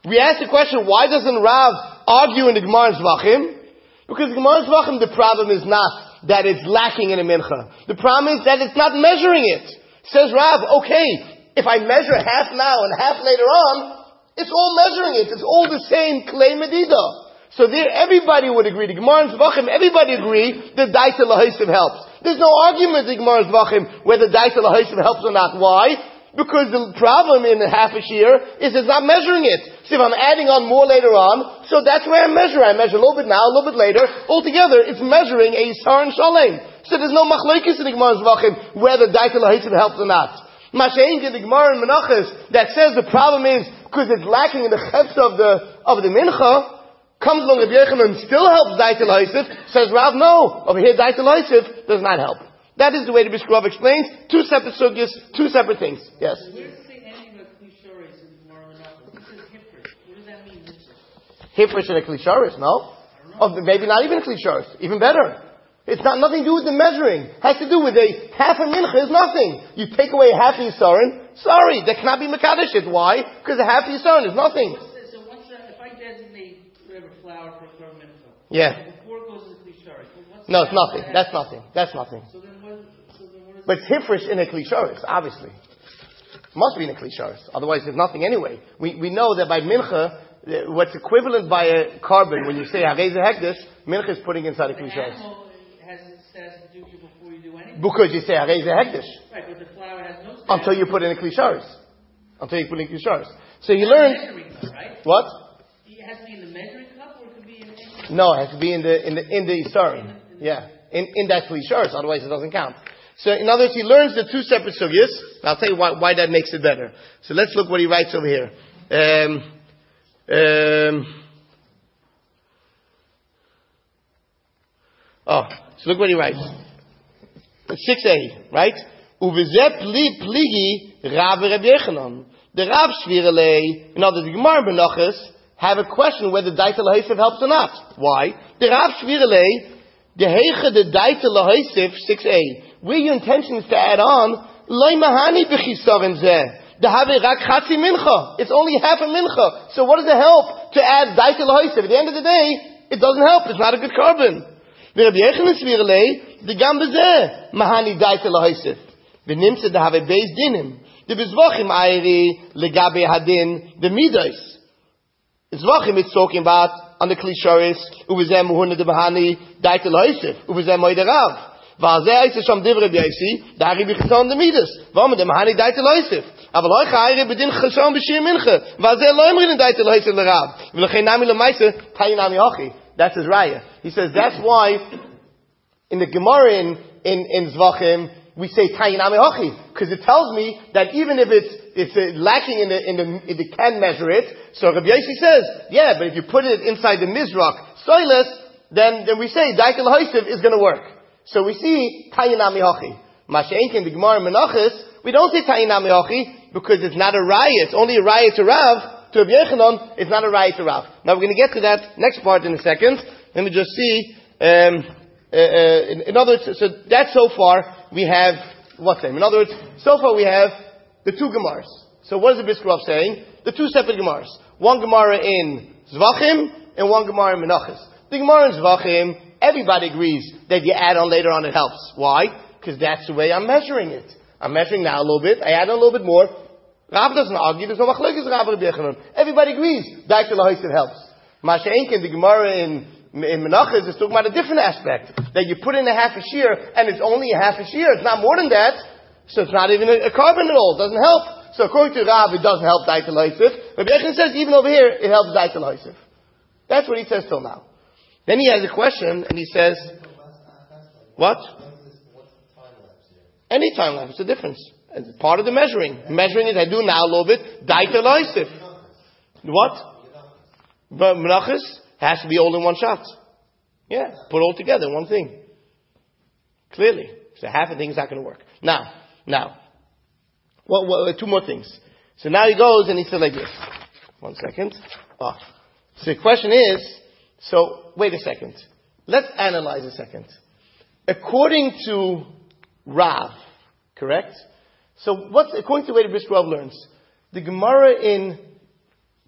We ask the question, why doesn't Rav argue in the Gemara and Zvachim? Because the Gemara and Zvachim, the problem is not that it's lacking in a mincha. The problem is that it's not measuring it. Says Rav, okay, if I measure half now and half later on, it's all measuring it. It's all the same klei medida. So there, everybody would agree. The Gemara and Zvachim, everybody agree that Daita Lahosiv helps. There's no argument in the Gemara and Zvachim whether Daita Lahosiv helps or not. Why? Because the problem in half a shear is it's not measuring it. So if I'm adding on more later on, so that's where I measure. I measure a little bit now, a little bit later. Altogether, it's measuring a Yisar and Shalem. So there's no machlokes in the Gemara and Zvachim whether Daita Lahosiv helps or not. Masha'in in the Gemara and Menachos that says the problem is because it's lacking in the chefs of the of the mincha. Comes along Rabbi Yochanan and still helps Daita Lahosiv. Says Rav, no, over here Daita Lahosiv does not help. That is the way the Bishkov explains. Two separate sugyas, two separate things. Yes. Where does it say anything about klisharis in the Gemara Menachos? It says hifrish. What does that mean? Hifrish and a klisharis, no? Oh, maybe not even a klisharis. Even better. It's not nothing to do with the measuring. It has to do with a half a mincha is nothing. You take away half a yisarin. Sorry, that cannot be mekadosh it. Why? Because a half a yisarin is nothing. So what's that? If I designate whatever flour for a mincha, yeah. Before it goes to the klisharis, what's no, it's nothing. That's nothing. That's nothing. So then what? So then what is but it's hifrish in a klisharis, obviously. It must be in a klisharis. Otherwise, there's nothing anyway. We we know that by mincha, what's equivalent by a carbon when you say harei hekdesh, mincha is putting inside a klisharis. Has it status to do before you do anything? Because you say harei hekdesh. Right, but the flour has no status. Until you put in a klisharis. Until you put in a klisharis. So you learn. Cup, right? What? It has to be in the measuring cup, or it could be in. Any... No, it has to be in the in the in the isarim. Yeah, in in that klisharis. Otherwise, it doesn't count. So in other words, he learns the two separate sugyas. I'll tell you why why that makes it better. So let's look what he writes over here. Um, um, oh, so look what he writes. six A, right? Uvizeh pligi Rav Rabbi Yochanan. The Rav Shvirelei, in other words, the Gemara Menachos, have a question whether Daita Lahosiv helps or not. Why? The Rav Shvirelei, the Heicha the Daita Lahosiv, six A, where your intention is to add on, Loi Mahani b'chisaron zeh. The Have Rak Chatzi Mincha. It's only half a Mincha. So what does it help to add Daita Lahosiv? At the end of the day, it doesn't help. It's not a good carbon. The Rabbi Yochanan Shvirelei, the Gam b'zeh, Mahani Daita Lahosiv. V'nimtze the Have Beis Dinim. The Zvachim Ayri legabe hadin the midos. Zvachim it's talking about on the klisharis uvizem muhuna de bahani Daita Lahosiv uvizem moide Rav. Vazeh is sham divrei b'yisi dari b'chisaron the midos. V'am de bahani Daita Lahosiv. Avaloi chayre bedin chasham b'shir mincha. Vazeh lo imrin Daita Lahosiv l'Rav. V'lechay nami l'maisa tayinami hachi. That's his raya. He says that's why in the Gemara in in, in Zvachim we say Tayinami Hachi, because it tells me that even if it's it's uh, lacking in the in the in the can measure it. So Rabbi Yossi says, yeah, but if you put it inside the Mizrach soilus, then then we say Daita Lahosiv is going to work. So we see Tayinami Hachi. Masha'enk in the Gemara Menachos, we don't say Tayinami Hachi because it's not a raya. It's only a raya to Rav. To Rabbi Yochanan, it's not a raya to Rav. Now we're going to get to that next part in a second. Let me just see. Um, uh, uh, in, in other words, so that's so far. We have, what's name? In other words, so far we have the two Gemaras. So what is the Bishkov saying? The two separate Gemaras. One Gemara in Zvachim and one Gemara in Menachos. The Gemara in Zvachim, everybody agrees that you add on later on it helps. Why? Because that's the way I'm measuring it. I'm measuring now a little bit, I add on a little bit more. Rav doesn't argue, there's no machlokes Rav Rabbi Yochanan. Everybody agrees, Daita Lahosiv helps. Masha'enkin, the Gemara in In Menachos, it's talking about a different aspect. That you put in a half a shear, and it's only a half a shear. It's not more than that. So it's not even a, a carbon at all. It doesn't help. So according to Rav, it doesn't help Daita Lahosiv. Rabbi Yochanan says, even over here, it helps Daita Lahosiv. That's what he says till now. Then he has a question, and he says, what? Any time lapse. It's a difference. It's part of the measuring. Measuring it, I do now a little bit. Daita Lahosiv. What? But Menachos has to be all in one shot. Yeah, put all together, one thing. Clearly. So half a thing is not going to work. Now, now, well, well, two more things. So now he goes and he said like this. One second. Oh. So the question is, so wait a second. Let's analyze a second. According to Rav, correct? So what's, according to the way the Bishkov learns, the Gemara in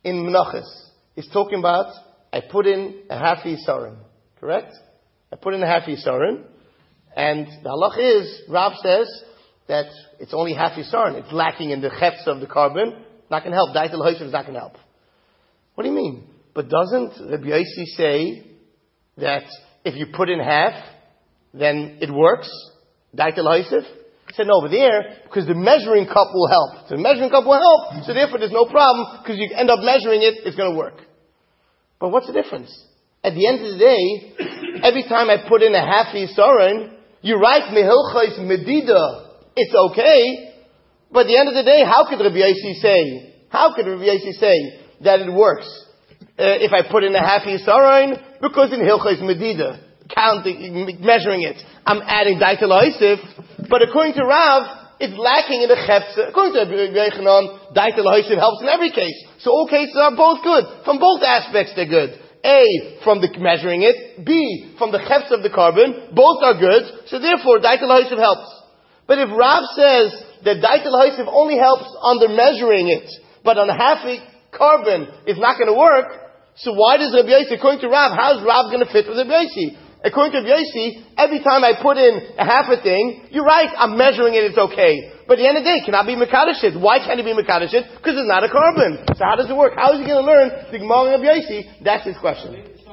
in Menachos is talking about, I put in a half Yisaron. Correct? I put in a half Yisaron. And the halach is, Rav says, that it's only half Yisaron. It's lacking in the chefs of the carbon. Not going to help. Daitel Hoysev is not going to help. What do you mean? But doesn't Rabbi Yossi say that if you put in half, then it works? Daitel Hoysev? He said, no, over there, because the measuring cup will help. So the measuring cup will help, so therefore there's no problem, because you end up measuring it, it's going to work. But what's the difference? At the end of the day, every time I put in a half Yisaron, you write Mehilchos Medida, it's okay, but at the end of the day, how could Rabbi Yossi say, how could Rabbi Yossi say that it works? Uh, if I put in a half Yisaron, because in Hilchos Medida, counting, measuring it, I'm adding Daitel Hoysev, but according to Rav, it's lacking in the Chefza. According to Rabbi Yochanan, Daitel Hoysev helps in every case. So all cases are both good. From both aspects they're good. A, from the measuring it. B, from the Chefza of the carbon. Both are good. So therefore, Daitel Hoysev helps. But if Rav says that Daitel Hoysev only helps on the measuring it, but on half a carbon it's not going to work, so why does Rabbi Yossi, according to Rav, how is Rav going to fit with Rabbi Yossi? According to Rabbi Yossi, every time I put in a half a thing, you're right, I'm measuring it, it's okay. But at the end of the day, can I be Mekadosh it? Why can't he be Mekadosh it? Because it's not a carbon. So how does it work? How is he going to learn the Gemara of Rabbi Yossi? That's his question.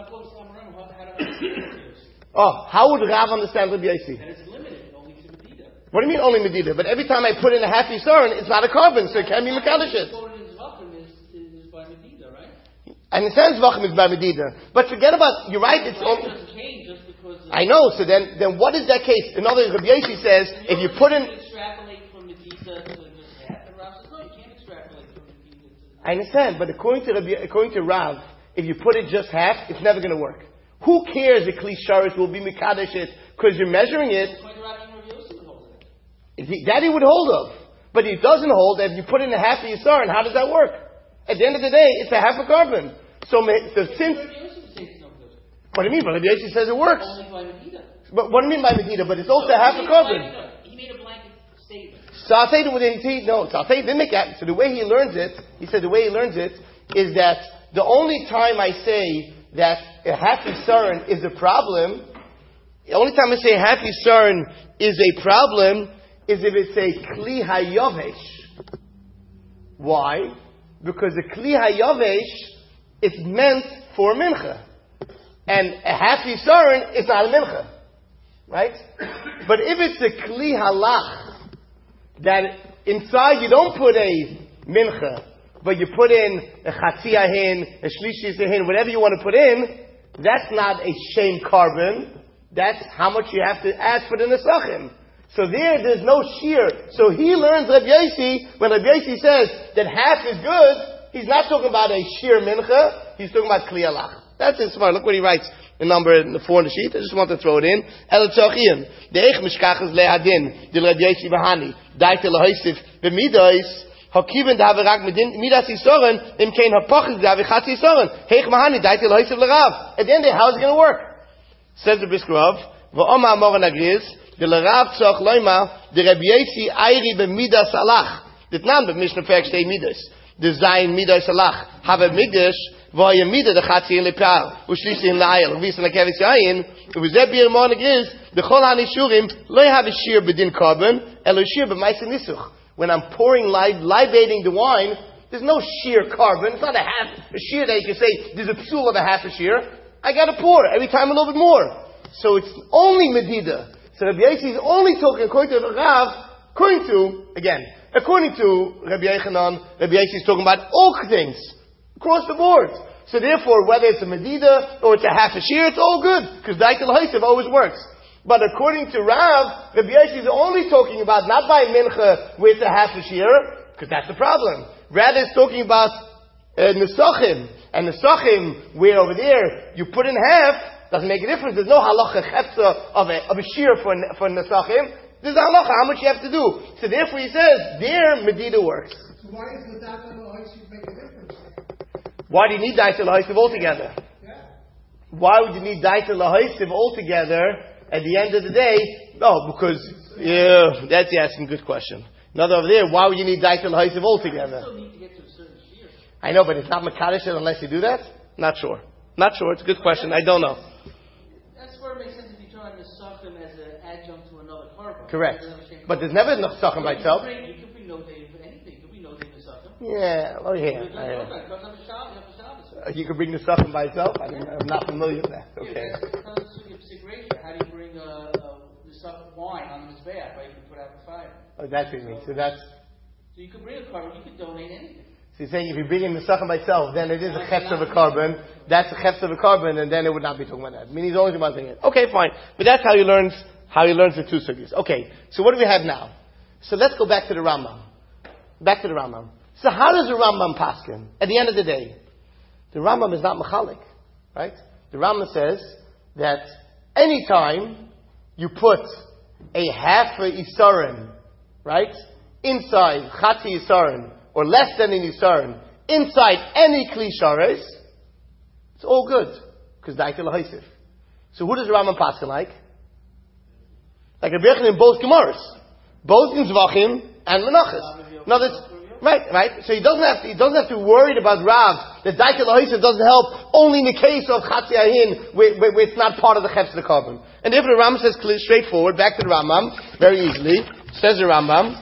Oh, how would Rav understand Rabbi Yossi? And it's limited only to Medida. What do you mean only Medida? But every time I put in a half Yisaron, it's not a carbon, so it can't be Mekadosh it. And it says Zvachim is by Medida. But forget about, you're right, it's only... I know, so then, then what is that case? In other words, Rabbi Yossi says, if you put in... extrapolate from Medida to just half, and Rav says, no, you can't extrapolate from Medida to... I understand, but according to Rabbi, according to Rav, if you put it just half, it's never going to work. Who cares if Kli Sharet will be Mekadosh it, because you're measuring it... If he, that he would hold of. But he doesn't hold that if you put in a half of Yisar, and how does that work? At the end of the day, it's a half a carbon. So, so since... What do you mean? But Rabbi Yossi says it works. But what do you mean by Medida? But it's also so half a carbon. He made a blanket statement. So I'll tell you what he, no, so I'll tell you, didn't make that. So the way he learns it, he said the way he learns it is that the only time I say that a half Yisarn is a problem, the only time I say half Yisarn is a problem is if it's a Kli HaYovesh. Why? Because a Kli HaYovesh is meant for a mincha. And a half Yisaron is not a mincha. Right? But if it's a Kli Halach, that inside you don't put a mincha, but you put in a Chatzi Ahin, a Shlishi Ahin, whatever you want to put in, that's not a shame carbon. That's how much you have to add for the Nesachim. So there, there's no shear. So he learns Rabbi Yossi, when Rabbi Yossi says that half is good, he's not talking about a sheer mincha, he's talking about Kli Halach. That's his smart. Look what he writes in number in the four on the sheet. I just want to throw it in. El Tzachiyim. Deich mishkachas le'adin. Dil Rabbi Yossi bahani. Daite lehoisif b'midois. Hakiven daverak medin midas yisoren. Im kein hapachis davechatz yisoren. Heich mahani. Daite lehoisif l'rav. At the end of the day, how is it going to work? Says the Brisker Rav. V'oma amoran agriz. Dil Rav tzach loima. De Rabbi Yossi ayri b'midas alach. Ditnan b'mishnah perek shtei midas. The zayin midas alach. Have a migdash. V'ayah mida the chatzi in lepar, u'shlishi in la'ayel, v'vis in l'kevis yayin, u'v'zeh bir mon agriz, the chol ha'nishurim, lo have a shear b'din carbon, elo shear b'maisa nisuch. When I'm pouring, libating the wine, there's no shear carbon, it's not a half, a shear that you can say, there's a psul of a half a shear. I gotta pour, every time a little bit more. So it's only medida. So Rabbi Yossi is only talking, according to the Rav, according to, again, according to Rabbi Yochanan, Rabbi Yossi is talking about all things. Across the board. So therefore, whether it's a medida or it's a half a shear, it's all good. Because Daitel Hoysev always works. But according to Rav, Rabbi Yossi is only talking about, not by mincha with a half a shear, because that's the problem. Rather it's talking about uh, Nesachim. And Nesachim, where over there, you put in half, doesn't make a difference. There's no halacha chepsa of a, of a shear for, for Nesachim. There's a halacha, how much you have to do. So therefore he says, there medida works. So why does the Daitel Hoysev make a difference? Why do you need Daitel Hoysev altogether? Yeah. Why would you need Daitel Hoysev altogether at the end of the day? No, because, yeah, that's asking a good question. Another over there, why would you need Daitel Hoysev altogether? You still need to get to a certain shear. I know, but it's not Mekadesh unless you do that? Not sure. Not sure. It's a good question. I don't know. That's where it makes sense if you try to Nesachim as an adjunct to another carbon. Correct. But there's never Nesachim by itself. You could bring no day for anything. You could bring no day Nesachim. Yeah, oh yeah. Uh, you could bring Nesachim by itself? I mean, I'm not familiar with that. Okay. How do you bring uh, uh, Nesachim wine on the Mizbeach, right? You can put out the fire. Oh, that's what you mean. So that's... So you could bring a carbon, you could donate anything. So you're saying if you bring in the Nesachim by itself, then it is a chefs of a carbon. That's a chefs of a carbon, and then it would not be talking about that. I mean, he's only talking about it. Okay, fine. But that's how he learns, how he learns the two sugis. Okay, so what do we have now? So let's go back to the Rambam. Back to the Rambam. So how does the Rambam paskin? At the end of the day, the Rambam is not mechalik, right? The Rambam says that anytime you put a half a isarin, right, inside chatzi isarin, or less than an isarin, inside any kli shares, it's all good, because daikel haisif. So who does the Rambam paskin like? Like Rabbi Yochanan in both Gemaras, both in Zvachim and Menachos. No, that's right, right. So he doesn't have to, he doesn't have to worry about Rav that Daikel Haisif doesn't help only in the case of Chatzi Ahin, where, where, where it's not part of the Chetz of the carbon. And if the Rambam says clear, straightforward, back to the Rambam, very easily, says the Rambam,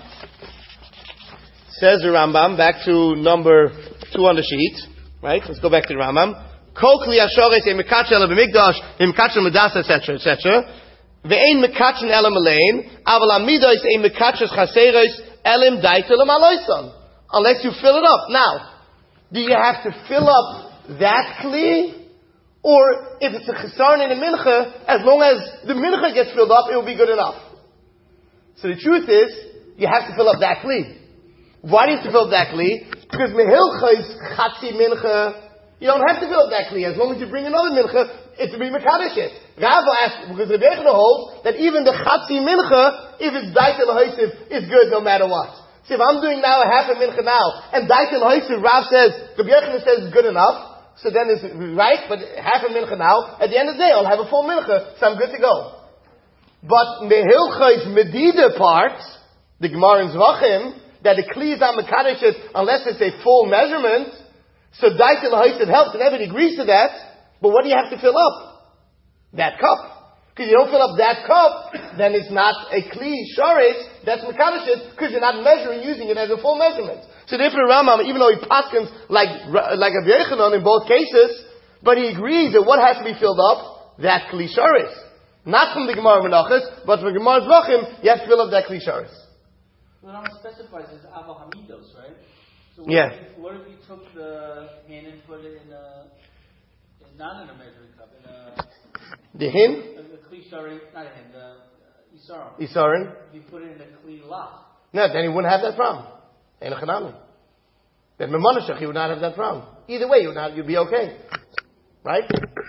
says the Rambam, back to number two on the sheet, right? Let's go back to the Rambam. Kol Kli Ashores Emekachel B'Mikdash Emekachel Medas, et cetera, et cetera. Ve'ein mekatchen elam alein, aval amidos ein mekatches chaseros elim daitel amaloisan. Unless you fill it up. Now, do you have to fill up that kli? Or if it's a chesaron in a mincha, as long as the mincha gets filled up, it will be good enough. So the truth is, you have to fill up that kli. Why do you have to fill up that kli? Because mehilcha is chatzi mincha. You don't have to fill up that kli. As long as you bring another mincha, it's to be mekadesh it. Rava asked, because the Rebbe holds that even the chatzi mincha, if it's daitel haisif, is good no matter what. See, if I'm doing now a half a mincha now, and daitel haisif, Rav says, the Rebbe says it's good enough, so then it's right, but half a mincha now, at the end of the day, I'll have a full mincha, so I'm good to go. But mehilcha's medida part, the Gemara in Zvachim, that the kli is not mekadesh it unless it's a full measurement, so daitel haisif helps, and everybody agrees to that. But what do you have to fill up? That cup. Because you don't fill up that cup, then it's not a kli sharet, that's mekadesh, because you're not measuring, using it as a full measurement. So therefore Rambam, even though he paskins like, like Rabbi Yochanan in both cases, but he agrees that what has to be filled up? That kli sharet. Not from the Gemara Menachos, but from the Gemara Zvachim, you have to fill up that kli sharet. The Rambam specifies as Abba Hamidos, right? So what, yeah. if, what if you took the hand and put it in a... Not in a measuring cup, in a... The hin? A, a kli shari, not a hin, the uh, isaron. Isaron. If you put it in a kli lach. No, then he wouldn't have that problem. Ein chanami. Then Memonashach, he would not have that problem. Either way, you would not, you'd be okay. Right?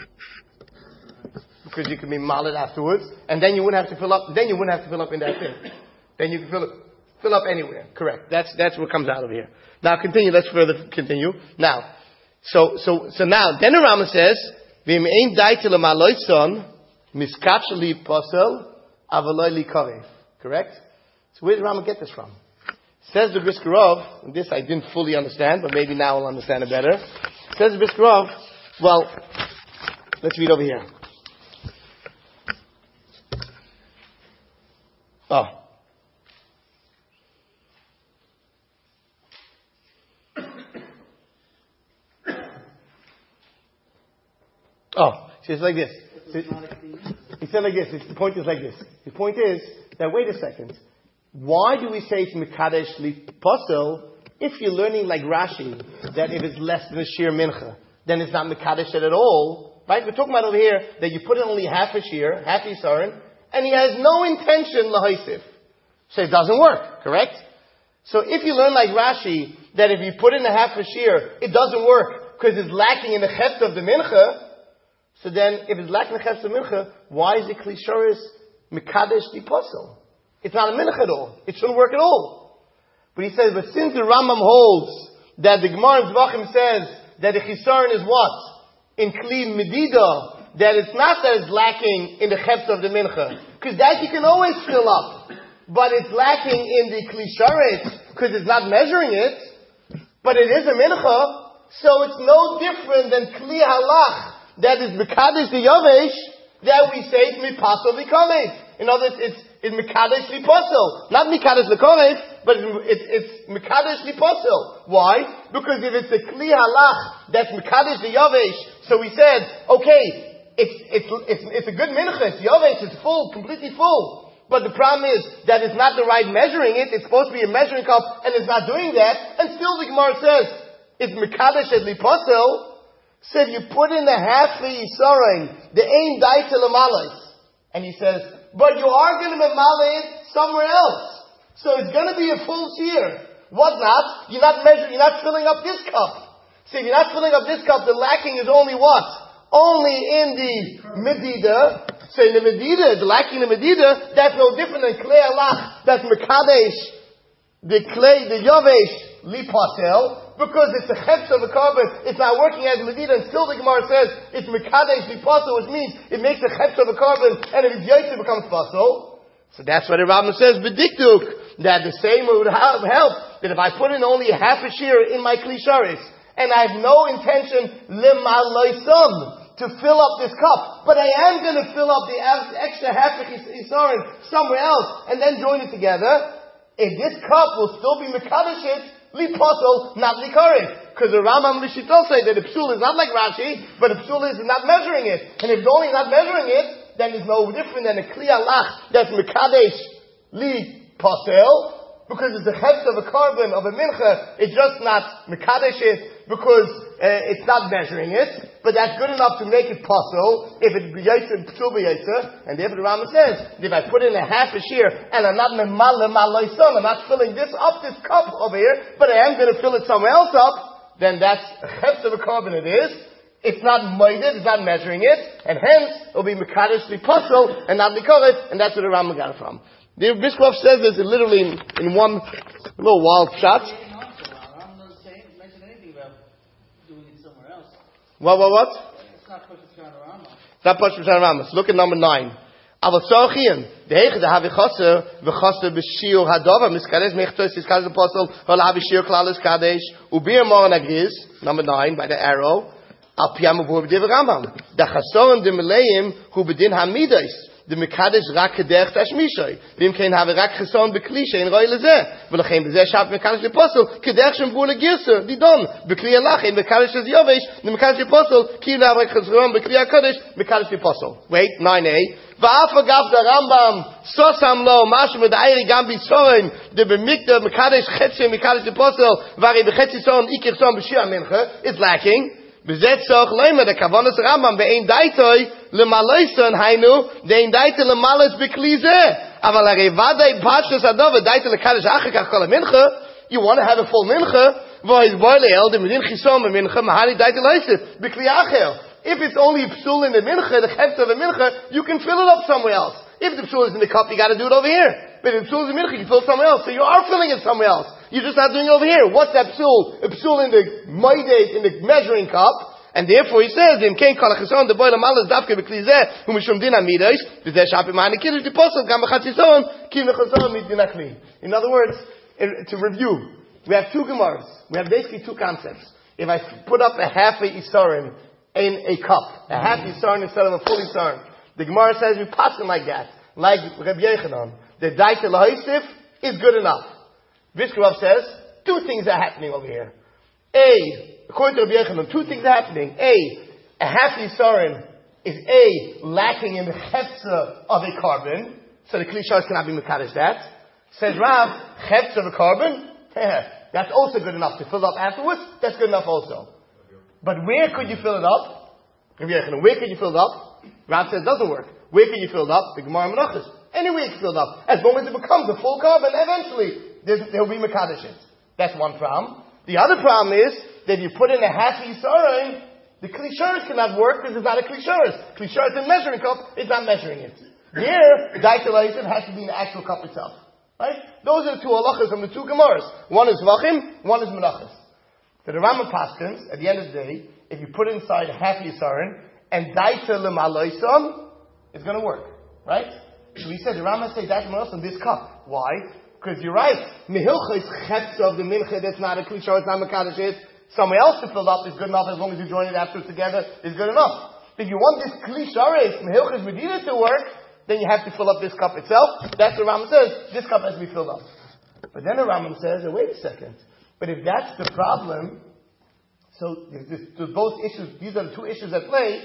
Because you can be mallet afterwards, and then you wouldn't have to fill up, then you wouldn't have to fill up in that thing. Then you can fill up, fill up anywhere. Correct. That's, that's what comes out of here. Now continue, let's further continue. Now, So, so, so now, then the Rambam says, "V'im ein daitel amaloitzon miskachli posel avaloi li karev." Correct? So where did Rambam get this from? Says the Briskerov, and this I didn't fully understand, but maybe now I'll understand it better. Says the Briskerov, well, let's read over here. Oh. Oh, so it's like this. So he said like this. The point is like this. The point is that, wait a second. Why do we say it's Mekadesh li Posel if you're learning like Rashi, that if it's less than a sheer mincha, then it's not Mekadesh at all? Right? We're talking about over here that you put in only half a sheer, half Yisarin, and he has no intention lahaisif. So it doesn't work, correct? So if you learn like Rashi, that if you put in a half a sheer, it doesn't work because it's lacking in the cheft of the mincha, so then, if it's lacking the chefs of mincha, why is it klisharis mekadesh di posel? It's not a mincha at all. It shouldn't work at all. But he says, but since the Rambam holds that the Gemara in Zvachim says that the chisaron is what? In kli medida, that it's not that it's lacking in the chefs of the mincha. Because that you can always fill up. But it's lacking in the klisharis, because it's not measuring it. But it is a mincha. So it's no different than Kli Halach that is Mekadesh the Yovesh that we say it's Mipasel Likorev. In other words, it's, it's Mekadesh Liposel. Not Mekadesh Likorev, but it's, it's Mekadesh Liposel. Why? Because if it's a Kli Halach that's Mekadesh the Yovesh, so we said, okay, it's, it's, it's, it's a good mincha, it's Yovesh, it's full, completely full. But the problem is that it's not the right measuring it. It's supposed to be a measuring cup, and it's not doing that. And still the Gemara says, it's Mekadesh et Liposel. So if you put in the half the Yisrael, the aim dai to Lamalis. And he says, but you are going to memale it somewhere else. So it's going to be a full shear. What not? You're not measuring, you're not filling up this cup. So if you're not filling up this cup, the lacking is only what? Only in the Medida. So in the Medida, the lacking in the Medida, that's no different than Klei Halach, that's Mekadesh, the Klei, the Yovesh, Lipasel, because it's a Chetz of a carbon, it's not working as Medida, and still the Gemara says, it's Mekadesh, Lipasel, which means it makes a Chetz of a carbon, and if it's Yosef, it becomes Pasel. So that's what the Rambam says, B'dikduk, that the same would help, that if I put in only half a shear in my Kli Sharis, and I have no intention, Limaloisam, to fill up this cup, but I am going to fill up the extra half of Isarin somewhere else, and then join it together. If this cup will still be Mekadeshit, Liposel, not Likarin. Because the Rambam Lishitol say that the Psul is not like Rashi, but the Psul is not measuring it. And if the only not measuring it, then it's no different than a Kli Halach that's Mekadesh Liposel, because it's a Chetz of a carbon of a mincha, it's just not Mekadeshit, because uh, it's not measuring it, but that's good enough to make it possible if it's b'yotzer, p'sul b'yotzer, and therefore the Rambam says, if I put in a half a shear, and I'm not memale maloison, I'm not filling this up, this cup over here, but I am going to fill it somewhere else up, then that's a chetz of a carbon it is. It's not moided, it's not measuring it, and hence, it'll be mekadesh liposel, and not likoret, and that's where the Rambam got it from. The Bishkov says this literally in, in one little wild shot. What, what, what? It's not Pashut Shana Rama. It's not Pashut Shana Rama. Look at number nine. Aber Tzorchien, the Heiche, the Havi Chaser, v'chaser b'shiur hadova, miskadesh mechtos, iskadesh apostle, hol Havi shiur klalis kadesh, ubir moran agriz, number nine, by the arrow, al piyam ubu b'div Rambam. The chasorim de meleim, hu b'din hamidos, the mekadesh rak kedech tashmishay. Vim kein have rak chasorim b'klisha in roi lezeh. V'lachem b'zeh shaf mekadesh apostle, kedech shem b'ur legirsa, didon, b'kli alach, in mekadesh az yovesh, the mekadesh apostle, ki la rak chasorim b'kli akadesh, mekadesh apostle. Wait, nine a. Va'af agav the Rambam, sosam lo, mashum with the ayri gam b'sorim, the b'mikda mekadesh chetzim mekadesh apostle, vari b'chetzi sorim, ikir sorim b'shir mincha, it's lacking. B'zeh tzorch leima, the kavanas Rambam, be'ein daitoi, Lemaloison hainu, dein daite lemales beklize. Aval arevadei pashtus adova daite lekadesh achakach kol mincha. You want to have a full mincha? V'his boilel the medin chisom mincha mahali daite leisif bekli achel. If it's only psul in the mincha, the chetz of the mincha, you can fill it up somewhere else. If the psul is in the cup, you got to do it over here. But if the psul is in the mincha, you can fill it somewhere else. So you are filling it somewhere else. You're just not doing it over here. What's that psul? A psul in the moedet, in the measuring cup. And therefore he says, "Im kein kol chason de boy lamalas davke beklizeh hu mishum din amidos v'zeh shapim ma'ane kiddush di posel gam b'chatzison kim lechason mit din akli." In other words, to review, we have two gemaras. We have basically two concepts. If I put up a half a isarim in a cup, a half isarim instead of a full isarim, the Gemara says we pass it like that, like Rabbi Yechanan. The daite lahaisif is good enough. Bishkov says two things are happening over here. A According to Rabbi Yechanan, two things are happening. A, a half Yisarim is A, lacking in the Chetza of a carbon, so the Kli Sharis cannot be Mekadesh that. Says Rav, Chetza of a carbon, that's also good enough to fill up afterwards, that's good enough also. But where could you fill it up? Rabbi Yechanan, where could you fill it up? Rav says it doesn't work. Where can you fill it up? The Gemara Menachos. Anywhere you can fill it up. As long as it becomes a full carbon, eventually, there will be Mekadesh it. That's one problem. The other problem is, that you put in a half Yisarim, the Kli Sharis cannot work because it's not a Kli Sharis. Kli Sharis in measuring cup is not measuring it. Here, Daite La'isim has to be in the actual cup itself. Right? Those are the two halachas from the two Gemaras. One is Vachim, one is Menachos. So the Rambam Paskins, at the end of the day, if you put inside half Yisarim, and Daite Lemaloisam, it's going to work. Right? So we said, the Rambam says Daite Lemaloisam in this cup. Why? Because you're right. Mehilcha is chetz of the mincha that's not a Kli Sharis, not Mekadesh it. somewhere else to fill up is good enough, as long as you join it after together is good enough. If you want this Kli Sharis, Mehilchas Medina to work, then you have to fill up this cup itself. That's what Rambam says. This cup has to be filled up. But then the Rambam says, oh, wait a second. But if that's the problem, so there's, there's both issues, these are the two issues at play.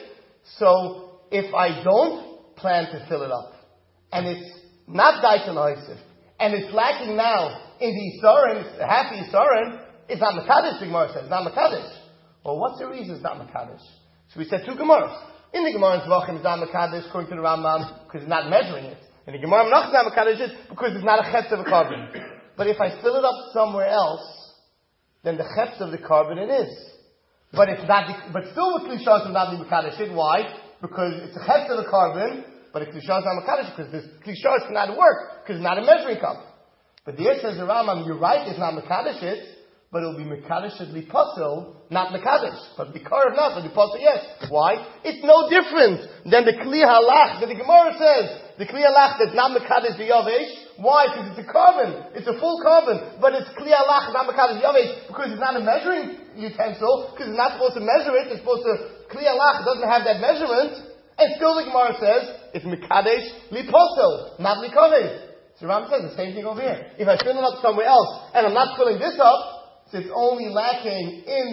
So if I don't plan to fill it up, and it's not Daisel Hoisif, and it's lacking now in the Yisaren, it's half the Yisaren, it's not Makadosh, the Gemara says, it's not Makadosh. Well, what's the reason it's not Makadosh? So we said two Gemaras. In the Gemara in Zvachim, it's not Makadosh, according to the Rambam, because it's not measuring it. In the Gemara Menachos, it's not Makadosh, because it's not a Chetz of a carbon. But if I fill it up somewhere else, then the Chetz of the carbon it is. But it's not, but still with Kli Sharis will not be Makadosh. Why? Because it's a Chetz of the carbon, but a Kli Sharis is not Makadosh, because this Kli Sharis cannot work, because it's not a measuring cup. But there says the Rambam, you're right, it's not Makadosh it, but it will be Mekadosh at Lipaso, not Mekadosh. But Bikar not, but Lipaso yes. Why? It's no different than the Kli Halach that the Gemara says. The Kli Halach that's not Mekadosh the Yavesh. Why? Because it's a carbon. It's a full carbon. But it's Kli Halach, not Mekadosh Yavesh, because it's not a measuring utensil, because it's not supposed to measure it. It's supposed to, Kli Halach doesn't have that measurement. And still the Gemara says, it's Mekadosh Lipaso, not Likavesh. So Ram says the same thing over here. If I fill it up somewhere else, and I'm not filling this up, so it's only lacking in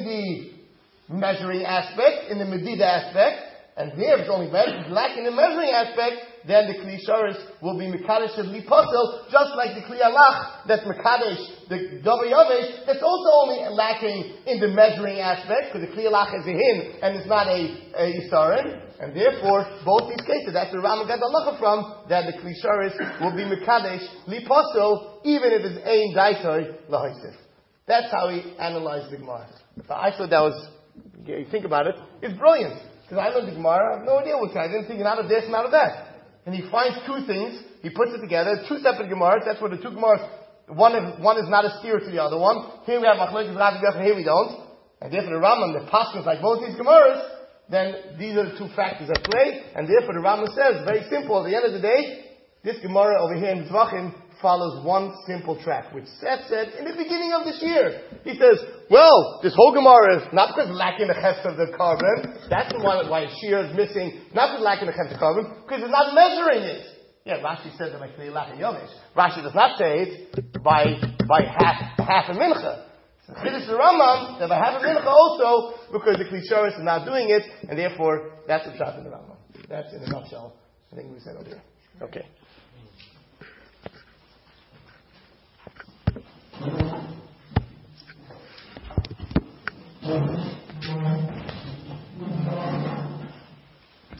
the measuring aspect, in the medida aspect, and there it's only lacking in the measuring aspect, then the Kli Sharis will be Mekadosh of Lipaso, just like the Kli Halach, that's Mekadosh, the Davar Yavesh, that's also only lacking in the measuring aspect, because the Kli Halach is a hin, and it's not a, a Yisaren, and therefore, both these cases, that's where Rambam got the halacha from, that the Kli Sharis will be Mekadosh Lipaso, even if it's Ein Daitoi Lahaisif. That's how he analyzed the Gemara. So I thought that was, you think about it, it's brilliant. Because I learned the Gemara, I have no idea what kind. I didn't think out of this and out of that. And he finds two things, he puts it together, two separate Gemaras, that's where the two Gemaras, one is, one is not a steer to the other one. Here we have Machlokes Rav and here we don't. And therefore the Rambam, the Pasuk is like both these Gemaras, then these are the two factors at play. And therefore the Rambam says, very simple, at the end of the day, this Gemara over here in Zvachim follows one simple track, which Seth said in the beginning of this year. He says, well, this whole Gemara is not because lacking the chesed of the carbon. That's the one why Shir is missing. Not because lacking the chesed of carbon, because it's not measuring it. Yeah, Rashi says that by Kli Halach and Yomesh. Rashi does not say it by by half half a mincha. So Chiddush the Rambam that by half a mincha also because the Kli Sharis is not doing it, and therefore that's the shot in the Rambam. That's in a nutshell. I think we said over here. Okay.